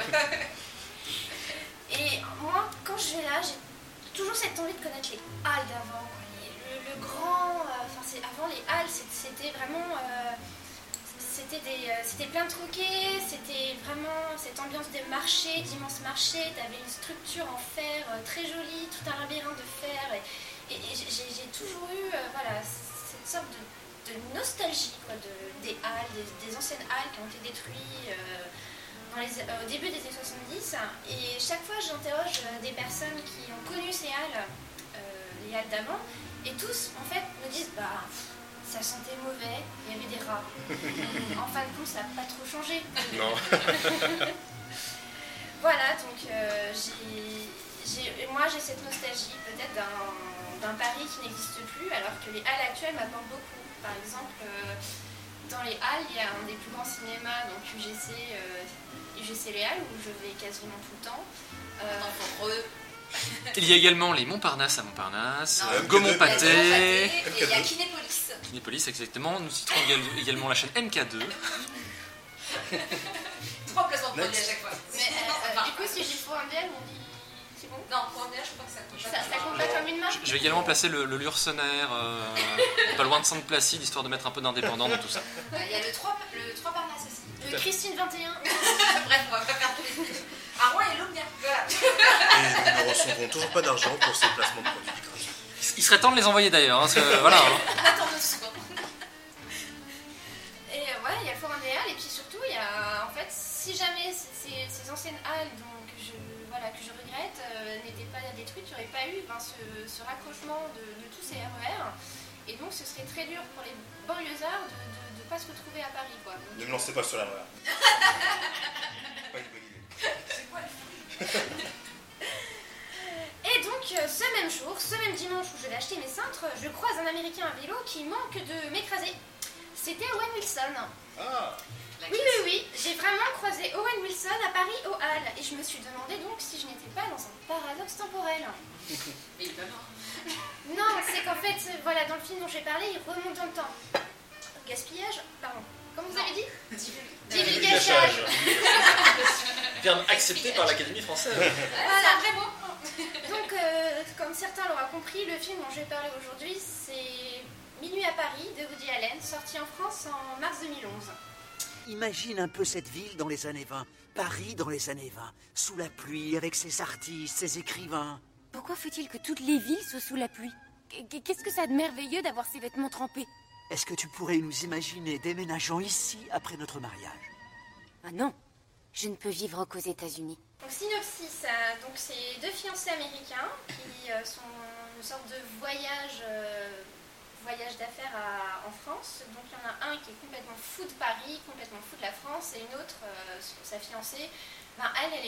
Et moi, quand je vais là, j'ai toujours cette envie de connaître les Halles d'avant. Le, le grand, enfin euh, avant les Halles, c'était vraiment, euh, c'était des, euh, c'était plein de troquets, c'était vraiment cette ambiance des marchés, d'immenses marchés. T'avais une structure en fer euh, très jolie, tout un labyrinthe de fer. Et, et, et j'ai, j'ai toujours eu, euh, voilà, cette sorte de, de nostalgie quoi, de, des Halles, des, des anciennes Halles qui ont été détruites. Euh, Dans les, euh, au début des années soixante-dix, et chaque fois j'interroge euh, des personnes qui ont connu ces halles, euh, les halles d'avant, et tous en fait me disent bah ça sentait mauvais, il y avait des rats. En fin de compte ça n'a pas trop changé. Non. Voilà, donc euh, j'ai, j'ai, moi j'ai cette nostalgie peut-être d'un, d'un Paris qui n'existe plus, alors que les halles actuelles m'apportent beaucoup. Par exemple, euh, dans les halles, il y a un des plus grands cinémas, donc U G C, euh, U G C Les Halles, où je vais quasiment tout le temps. Euh, il y a également les Montparnasse à Montparnasse, non, euh, Gaumont-Pâté, et il y a Kinépolis. Kinépolis, exactement. Nous citerons également la chaîne M K deux. Trois placements de produits à chaque fois. Mais euh, euh, du coup, si j'y faut un biel, on dit. C'est bon ? Non, pour un biel, je crois que ça compte. Ça, ça compte pas comme une marque ? Je vais également placer le, le Lursenaire, euh, pas loin de Sainte-Placide, histoire de mettre un peu d'indépendant dans tout ça. Il y a le trois Parnasse aussi. Le Christine vingt et un. Bref, on va pas faire tous les. À Rouen et l'Aubière. Voilà. Et nous ne recevrons toujours pas d'argent pour ces placements de produits gratuits. Il serait temps de les envoyer d'ailleurs, hein, parce que voilà. Hein. Attends-nous. Et euh, ouais, il y a le Forum des Halles, et puis surtout, il y a en fait, si jamais ces, ces anciennes halles donc, je, voilà, que je regrette euh, n'étaient pas détruites, il n'y aurait pas eu ben, ce, ce rapprochement de, de tous ces R E R. Et donc, ce serait très dur pour les banlieusards de ne pas se retrouver à Paris. Quoi. Donc, ne me lancez pas sur la R E R. Pas une bonne idée. C'est quoi le Et donc, euh, ce même jour, ce même dimanche où je vais acheter mes cintres, je croise un Américain à vélo qui manque de m'écraser. C'était Owen Wilson. Ah. Oui, oui, oui, j'ai vraiment croisé Owen Wilson à Paris aux Halles. Et je me suis demandé donc si je n'étais pas dans un paradoxe temporel. Mais il est pas mort. Non, c'est qu'en fait, voilà, dans le film dont j'ai parlé, il remonte dans le temps. Gaspillage, pardon. Comme vous avez dit ? Divulgachage. Terme accepté par l'Académie française. Voilà, très beau. Donc, euh, comme certains l'auront compris, le film dont je vais parler aujourd'hui, c'est Minuit à Paris de Woody Allen, sorti en France en mars deux mille onze. Imagine un peu cette ville dans les années vingt, Paris dans les années vingt, sous la pluie, avec ses artistes, ses écrivains. Pourquoi faut-il que toutes les villes soient sous la pluie ? Qu'est-ce que ça a de merveilleux d'avoir ses vêtements trempés ? Est-ce que tu pourrais nous imaginer déménageant ici après notre mariage ? Ah non, je ne peux vivre qu'aux États-Unis. Donc, synopsis, euh, donc c'est deux fiancés américains qui euh, sont une sorte de voyage, euh, voyage d'affaires à, en France. Donc il y en a un qui est complètement fou de Paris, complètement fou de la France, et une autre, euh, sa fiancée, ben, elle, elle est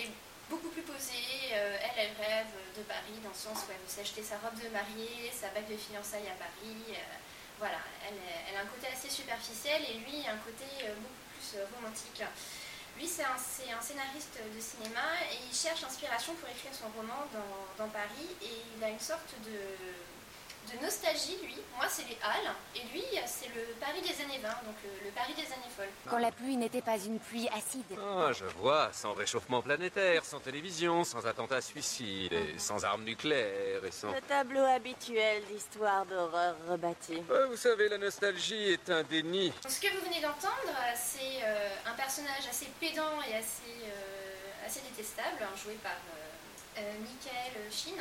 beaucoup plus posée. Euh, elle, elle rêve de Paris dans le sens où elle veut s'acheter sa robe de mariée, sa bague de fiançailles à Paris. Euh, voilà, elle, elle a un côté assez superficiel et lui un côté euh, beaucoup plus euh, romantique. Lui, c'est un, c'est un scénariste de cinéma et il cherche inspiration pour écrire son roman dans, dans Paris et il a une sorte de, de nostalgie, lui. Moi, c'est les Halles et lui, c'est le Paris des années vingt, donc le, le Paris des années folles. Quand la pluie n'était pas une pluie acide. Ah, je vois, sans réchauffement planétaire, sans télévision, sans attentats suicides, et sans armes nucléaires, et sans... Le tableau habituel d'histoire d'horreur rebâtie. Ah, vous savez, la nostalgie est un déni. Ce que vous venez d'entendre, c'est euh, un personnage assez pédant et assez, euh, assez détestable, hein, joué par euh, euh, Michael Sheen.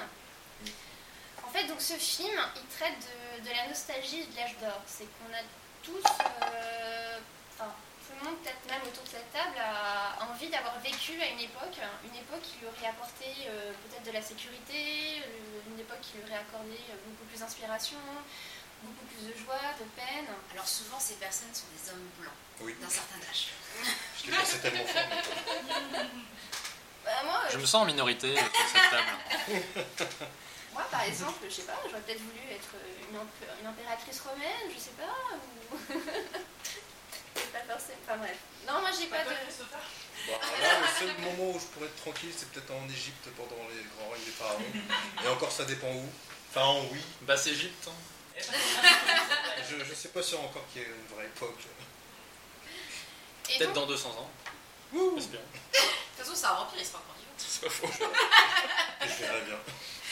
En fait, donc ce film, il traite de, de la nostalgie de l'âge d'or. C'est qu'on a tous, euh, enfin, tout le monde, peut-être même autour de cette table, a envie d'avoir vécu à une époque, une époque qui lui aurait apporté euh, peut-être de la sécurité, une époque qui lui aurait accordé beaucoup plus d'inspiration, beaucoup plus de joie, de peine. Alors souvent, ces personnes sont des hommes blancs, oui. d'un certain âge. Je l'ai pensé tellement fort. Mais... Bah, moi, je euh, me sens en minorité sur cette table. Moi, par exemple, je sais pas, j'aurais peut-être voulu être une, imp- une impératrice romaine, je sais pas, ou... C'est pas forcément... Enfin bref. Non, moi, j'ai pas de... Bon, là, le seul moment où je pourrais être tranquille, c'est peut-être en Égypte pendant les grands règnes des pharaons. Et encore, ça dépend où. Pharaon, oui. Basse Égypte. Hein. je, je sais pas si encore qu'il y a une vraie époque. Peut-être donc... dans deux cents ans. Ouh. De toute façon, c'est un vampire, il sera encore vivant. C'est pas faux. Je verrai bien.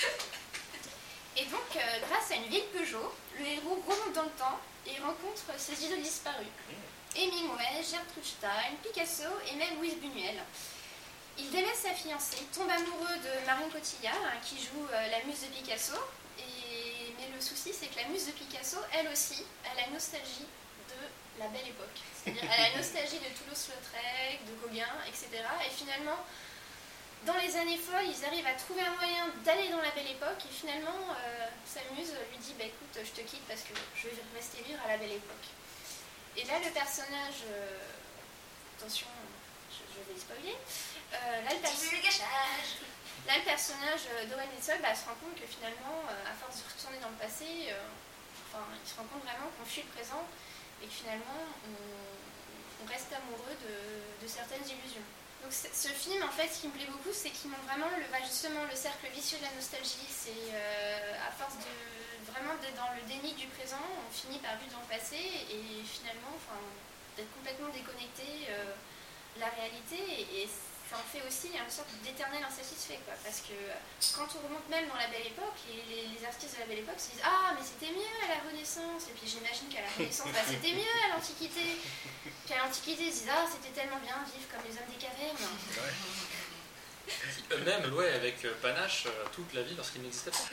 Et donc, euh, grâce à une vieille Peugeot, le héros remonte dans le temps et rencontre ses idoles disparus. Hemingway, Gertrude Stein, Picasso et même Louise Buñuel. Il délaisse sa fiancée, tombe amoureux de Marion Cotillard, hein, qui joue euh, la muse de Picasso. Et... Mais le souci, c'est que la muse de Picasso, elle aussi, elle a une nostalgie de la belle époque. C'est-à-dire, elle a une nostalgie de Toulouse-Lautrec, de Gauguin, et cetera. Et finalement... Dans les années folles, ils arrivent à trouver un moyen d'aller dans la belle époque et finalement, euh, sa muse lui dit bah, écoute, je te quitte parce que je vais rester vivre à la belle époque. Et là, le personnage, euh, attention, je, je vais spoiler, euh, là, le perso- là, le personnage d'Owen Wilson bah, se rend compte que finalement, euh, à force de retourner dans le passé, euh, enfin, il se rend compte vraiment qu'on fuit le présent et que finalement, on, on reste amoureux de, de certaines illusions. Donc ce film, en fait, ce qui me plaît beaucoup, c'est qu'il montre vraiment le, bah, justement le cercle vicieux de la nostalgie. C'est euh, à force de vraiment d'être dans le déni du présent, on finit par vivre dans le passé et finalement, enfin, d'être complètement déconnecté euh, de la réalité. Et, et ça en fait aussi une sorte d'éternel insatisfait, quoi. Parce que quand on remonte même dans la belle époque, les, les, les artistes de la belle époque se disent ah mais c'était mieux à la Renaissance. Et puis j'imagine qu'à la Renaissance, bah, c'était mieux à l'Antiquité. Qu'à l'Antiquité, ils se disent ah c'était tellement bien vivre comme les hommes des cavernes. Ouais. Eux-mêmes louaient avec panache toute la vie lorsqu'il n'existait pas.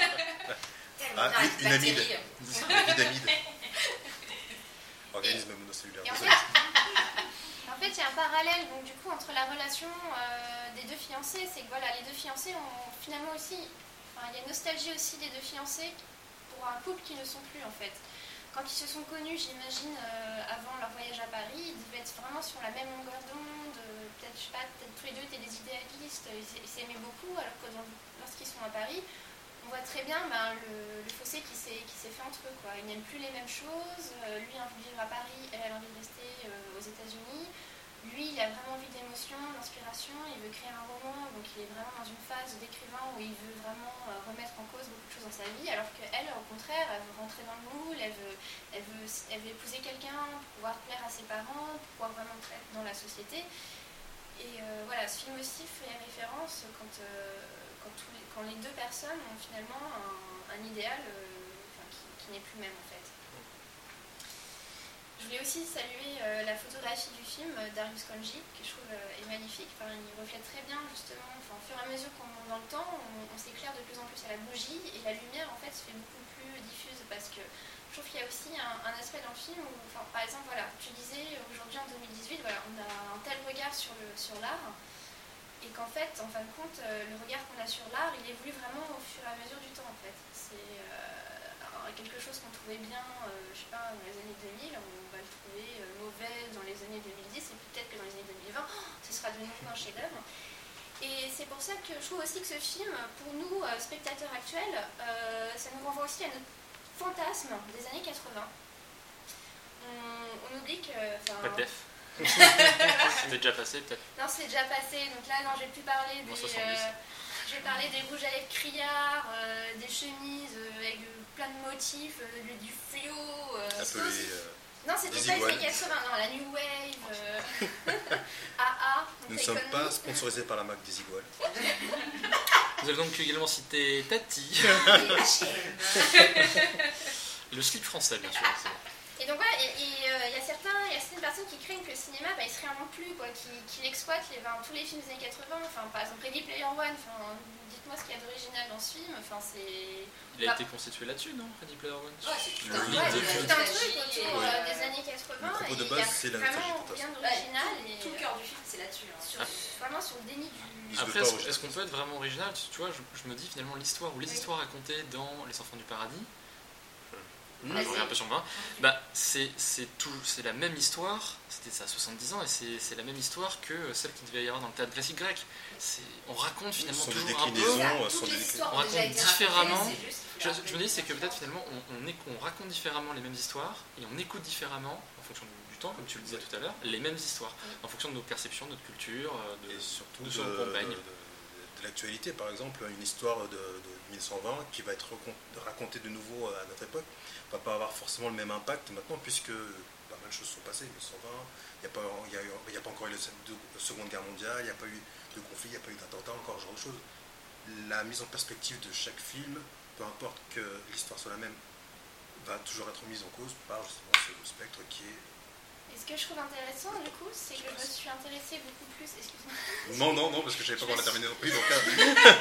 Ah, Inamide. Inamide. Organisme monocellulaire. En fait, en fait, il y a un parallèle donc, du coup, entre la relation euh, des deux fiancés. C'est que voilà, les deux fiancés ont finalement aussi. Enfin, il y a une nostalgie aussi des deux fiancés pour un couple qui ne sont plus en fait. Quand ils se sont connus, j'imagine, euh, avant leur voyage à Paris, ils devaient être vraiment sur la même longueur d'onde. Euh, peut-être, je sais pas, peut-être tous les deux étaient des idéalistes, ils, ils s'aimaient beaucoup, alors que dans, lorsqu'ils sont à Paris, on voit très bien ben, le, le fossé qui s'est, qui s'est fait entre eux, quoi. Ils n'aiment plus les mêmes choses. Euh, lui a envie de vivre à Paris, elle a envie de rester euh, aux États-Unis. Lui, il a vraiment envie d'émotion, d'inspiration, il veut créer un roman, donc il est vraiment dans une phase d'écrivain où il veut vraiment euh, remettre en cause beaucoup de choses dans sa vie, alors qu'elle, au contraire, elle veut rentrer dans le moule, elle veut, elle veut, elle veut épouser quelqu'un pour pouvoir plaire à ses parents, pour pouvoir vraiment être dans la société. Et euh, voilà, ce film aussi fait référence quand, euh, quand, tous les, quand les deux personnes ont finalement un, un idéal euh, qui, qui n'est plus le même en fait. Je voulais aussi saluer euh, la photographie du film euh, Darius Khondji, que je trouve euh, est magnifique. Enfin, il reflète très bien justement, enfin, au fur et à mesure qu'on monte dans le temps, on, on s'éclaire de plus en plus à la bougie et la lumière en fait se fait beaucoup plus diffuse parce que je trouve qu'il y a aussi un, un aspect dans le film où, enfin, par exemple, voilà, tu disais aujourd'hui en deux mille dix-huit, voilà, on a un tel regard sur, le, sur l'art et qu'en fait, en fin de compte, euh, le regard qu'on a sur l'art, il évolue vraiment au fur et à mesure du temps en fait. C'est euh, quelque chose qu'on trouvait bien, euh, je sais pas, dans les années deux mille, on va le trouver euh, mauvais dans les années deux mille dix, et peut-être que dans les années deux mille vingt, oh, ce sera de nouveau un chef-d'œuvre. Et c'est pour ça que je trouve aussi que ce film, pour nous, euh, spectateurs actuels, euh, ça nous renvoie aussi à notre fantasme des années quatre-vingts. On, on oublie que... Pas de def. C'était déjà passé peut-être. Non, c'est déjà passé, donc là, non, je vais plus parler des... Euh, je vais parler des rouges à lèvres criards, euh, des chemises euh, avec euh, plein de motifs, euh, du, du fluo... Euh, Appelé... Euh... Non, c'était pas les années quatre-vingts, non, la New Wave, euh... A A. Nous ne sommes pas sponsorisés par la marque des Iguales. Vous avez donc également cité Tati. Le slip français, bien sûr. Et donc voilà, il y, euh, y a certains, y a certaines personnes qui craignent que le cinéma, bah, il se réinvente plus, quoi, qu'il qu exploite les, ben, tous les films des années quatre-vingts. Enfin, par exemple, Ready Player One. Enfin, dites-moi ce qu'il y a d'original dans ce film. Enfin, c'est. Il a bah, été constitué là-dessus, non, Ready Player One? Ouais, c'est tout un, ouais, tout un truc autour euh, des années quatre-vingts. Le propos de et base, c'est la vraiment rien d'original. Ouais, tout le cœur du film, c'est là-dessus. Hein. Sur, vraiment sur le déni du. Après, est-ce est qu'on peut être vraiment original? Tu vois, je, je me dis finalement l'histoire ou les oui. histoires racontées dans Les Enfants du Paradis. Mmh, je reviens un peu sur moi. Bah, c'est la même histoire, c'était ça, soixante-dix ans, et c'est la même histoire que celle qu'il devait y avoir dans le théâtre classique grec. On raconte finalement toujours un peu, on raconte différemment. Je, je me dis, c'est que peut-être finalement on, on, on raconte différemment les mêmes histoires et on écoute différemment, en fonction du, du temps, comme tu le disais tout à l'heure, les mêmes histoires, en fonction de nos perceptions, de notre culture, de, et surtout de, de, de, de, de l'actualité. Par exemple, une histoire de, de mille cent vingt qui va être racontée de nouveau à notre époque va pas avoir forcément le même impact maintenant, puisque pas mal de choses sont passées. mille cent vingt, il n'y a, a, a pas encore eu la Seconde Guerre mondiale, il n'y a pas eu de conflit, il n'y a pas eu d'attentat, encore ce genre de choses. La mise en perspective de chaque film, peu importe que l'histoire soit la même, va toujours être mise en cause par justement ce spectre qui est... Et ce que je trouve intéressant, du coup, c'est que je me suis intéressée beaucoup plus... Excuse-moi. Non, non, non, parce que je savais pas comment la terminer non plus, donc euh,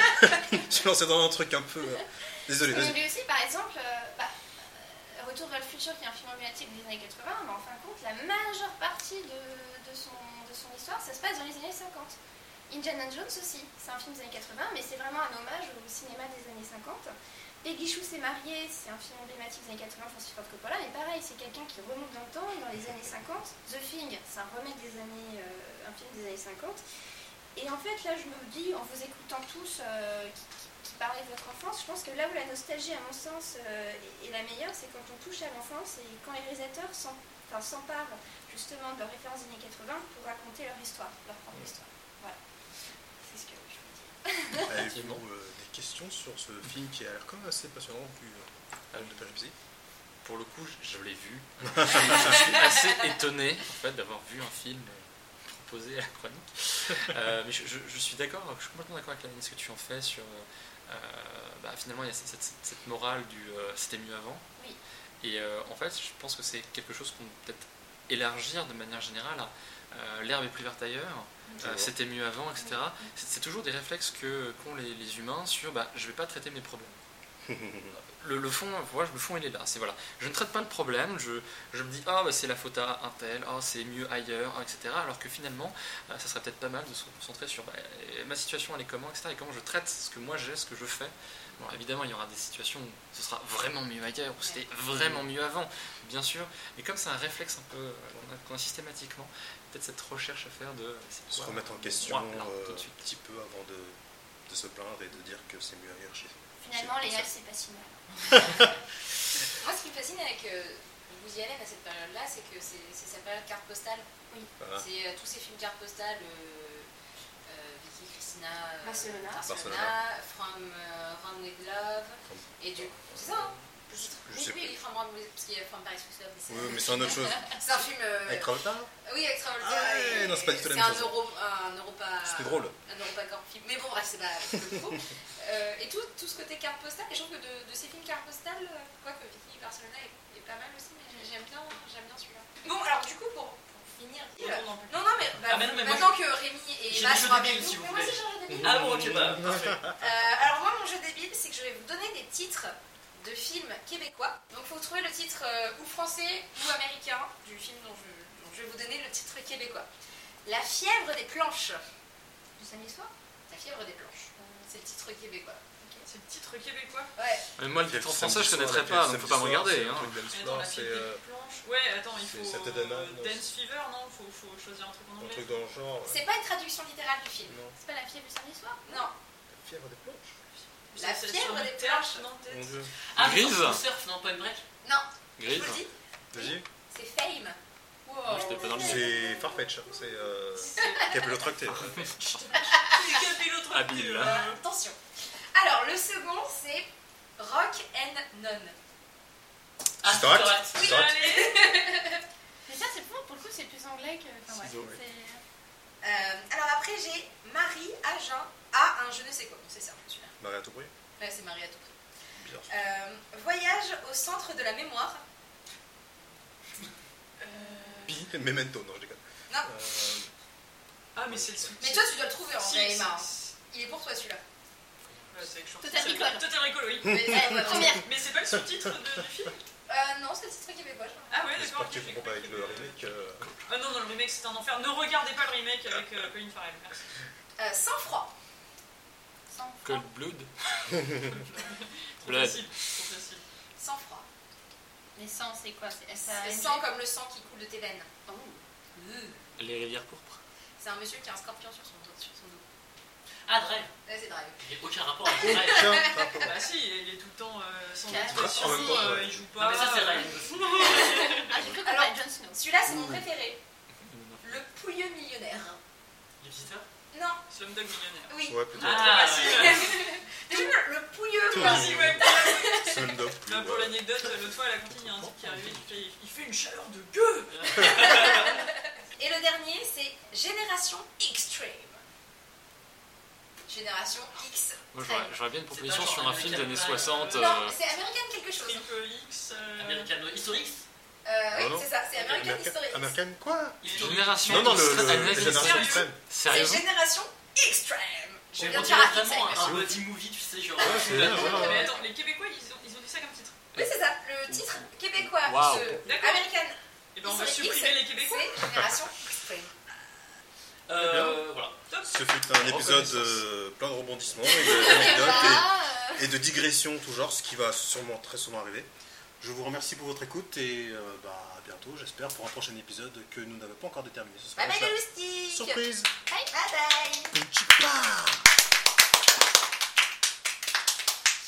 je suis lancé dans un truc un peu... Euh, désolé, vas-y. Mais aussi, par exemple, euh, bah, Retour vers le futur, qui est un film emblématique des années quatre-vingts, mais en fin de compte, la majeure partie de, de, son, de son histoire, ça se passe dans les années cinquante. Indiana Jones aussi, c'est un film des années quatre-vingts, mais c'est vraiment un hommage au cinéma des années cinquante. Peggy Chou s'est mariée, c'est un film emblématique des années quatre-vingts, Francis Ford Coppola, mais pareil, c'est quelqu'un qui remonte dans le temps, dans les années cinquante. The Thing, c'est un remake des années, euh, un film des années cinquante. Et en fait, là, je me dis, en vous écoutant tous, euh, qui, qui parlait de votre enfance, je pense que là où la nostalgie, à mon sens, euh, est, est la meilleure, c'est quand on touche à l'enfance et quand les réalisateurs s'emparent enfin, justement de leurs références des années quatre-vingts pour raconter leur histoire, leur propre histoire. Voilà. C'est ce que je veux dire. Avez-vous euh, des questions sur ce film qui a l'air quand même assez passionnant vu euh, de péripéties? Pour le coup, je, je l'ai vu. Je suis assez étonné en fait, d'avoir vu un film proposé à la chronique. Euh, mais je, je, je suis d'accord, je suis complètement d'accord avec l'analyse que tu en fais sur... Euh, bah, finalement, il y a cette, cette, cette morale du euh, « c'était mieux avant ». Oui. Et euh, en fait, je pense que c'est quelque chose qu'on peut peut-être élargir de manière générale à euh, l'herbe est plus verte ailleurs, euh, c'était mieux avant, et cetera. C'est toujours des réflexes que qu'ont les, les humains sur bah, « je ne vais pas traiter mes problèmes ». Le, le fond, voilà, le fond il est là. C'est voilà, je ne traite pas le problème. Je, je me dis ah bah, c'est la faute à un tel, ah c'est mieux ailleurs, et cetera. Alors que finalement, euh, ça serait peut-être pas mal de se concentrer sur bah, ma situation elle est comment, et cetera. Et comment je traite ce que moi j'ai, ce que je fais. Bon, évidemment, il y aura des situations où ce sera vraiment mieux ailleurs, où c'était vraiment mieux avant, bien sûr. Mais comme c'est un réflexe un peu qu'on a, a systématiquement, peut-être cette recherche à faire de se remettre en question voilà, euh, un petit peu avant de, de se plaindre et de dire que c'est mieux ailleurs chez vous. Finalement, les Halles, c'est pas si mal. Moi, ce qui me fascine avec euh, Woody Allen à cette période-là, c'est que c'est sa période carte postale. Oui. Voilà. C'est euh, tous ces films carte postale, euh, euh, Vicky, Cristina, euh, Barcelona, Barcelona, From euh, Run with Love, et du coup, c'est ça, hein? Je sais oui, oui, From Run with Love, parce qu'il y a From Paris with Love. Oui, mais c'est une autre chose. C'est un film. Euh, avec Travolta? Oui, avec Travolta. Ah, ouais, non, c'est pas du tout la même chose. C'est un, Euro, un Europa. C'était drôle. Un Europacorp film. Mais bon, bref, c'est pas le coup. Euh, et tout, tout ce côté carte postale, et je trouve que de, de ces films carte postale, quoique Vicky Barcelona est, est pas mal aussi, mais j'aime bien, j'aime bien celui-là. Bon, alors du coup, pour, pour finir, euh, non, non, non, mais, bah, ah, mais non, mais maintenant que Rémi et Eva sont avec nous, mais moi aussi j'ai un jeu débile. Ah bon, ok, bah, parfait. Euh, alors moi, mon jeu débile, c'est que je vais vous donner des titres de films québécois. Donc il faut trouver le titre euh, ou français ou américain du film dont je, dont je vais vous donner le titre québécois. La fièvre des planches. Du samedi soir? La fièvre des planches. C'est le titre québécois. Okay. C'est le titre québécois. Ouais. Mais moi, le titre en français, je connaîtrais pas, donc faut pas me regarder. Hein. Attends, la fille des planches. Ouais, attends, il faut. Saturday Night, non, Dance Fever, non faut, faut choisir un truc en Un anglais. truc dans le genre. C'est pas une traduction littérale du film. C'est pas la fièvre du samedi soir? Non. La fièvre des planches. La C'est fièvre sur des le théâtre, planches. non, peut-être. Mon dieu. Ah, mais Grise. sur surf, non, pas une break. Non. Grise. Je vous le dis, Vas-y. c'est Fame. Ah, j'étais pas dans le C'est Farfetch. C'est euh, capillotracté. Habile. Euh, attention. Alors, le second, c'est Rock and Non. Ah, C'est correct. correct. C'est correct. Mais ça, c'est pour, pour le coup, c'est plus anglais que. Enfin, ouais. Ciseaux, ouais. C'est- Euh, alors après, j'ai Marie à Jean à un je ne sais quoi. Bon, c'est ça, celui-là. Marie à tout prix. Ouais, c'est Marie à tout prix. Bien. Euh, voyage au centre de la mémoire. Memento, non, je déconne. Non. Euh, Ah, mais c'est le sous-titre. Mais toi, tu dois le trouver en Si, vrai, si, Emma. si. Il est pour toi celui-là. Ouais, c'est avec chanson. Total C'est- Recall. Total Recall, oui. Mais, ouais, ouais, Première. Mais c'est pas le sous-titre de- du film? Euh, non, c'est le titre québécois, je crois. Ah ouais, J'espère d'accord. que tu ne comprends pas avec le remake. euh, Ah non, non, le remake c'est un enfer. Ne regardez pas le remake avec euh, Colin Farrell, merci. Euh, Sans froid. Sans Cold Blood. Trop Blood. facile, trop facile. Sans froid. Les sangs, c'est quoi? C'est S A Le N G. sang comme le sang qui coule de tes veines. Oh. Les rivières pourpres. C'est un monsieur qui a un scorpion sur son dos. Sur son dos. Ah, Drive. Ouais, c'est Drive. Il n'y a aucun rapport avec Drive. Tiens, rapport. Bah si, il est tout le temps euh, sans Calme. expression, En même temps, euh, ouais. il joue Non, pas. mais ça, c'est euh, Ryan. Ah, j'ai cru qu'on Alors- parlait de Jon Snow. Celui-là, c'est mon préféré. Le pouilleux millionnaire. Les visiteurs. Non. Slumdog Millionnaire. Oui. Ouais, plutôt. Ah, facile. Le pouilleux. Tout Merci, ouais. Slumdog. Là, pour l'anecdote, l'autre fois à la cantine, il y a un type qui est arrivé, il fait, il fait une chaleur de gueux. Et le dernier, c'est Génération Extreme. Génération X. Moi, j'aurais- j'aurais bien une proposition genre sur un film American des années Pie. soixante. Non, euh, c'est American quelque chose. Triple X. euh, American History X. Euh, oui, Non, non. c'est ça, c'est American History X. American quoi Génération Non, non, le, Extrême. le, le Génération Sérieux Extrême. C'est Sérieux. Génération Extreme. J'ai On vient de dirait faire un vraiment X un, avec un le- buddy movie, tu sais, genre. Ouais, c'est bien, voilà. Mais attends, les Québécois, ils ont, ils ont dit ça comme titre. Oui, c'est ça, le titre québécois. Waouh. Ce D'accord. American Et ben on va History X, supprimer les Québécois. c'est Génération Extreme. Euh, voilà. Top. Ce fut un épisode Reconnaissance. euh, plein de rebondissements et de- d'anecdotes Ah, et, et de digressions tout genre, ce qui va sûrement très souvent arriver. Je vous remercie pour votre écoute et euh, bah, à bientôt, j'espère, pour un prochain épisode que nous n'avons pas encore déterminé. Ce sera Bye bye la le loustic. surprise. Bye bye.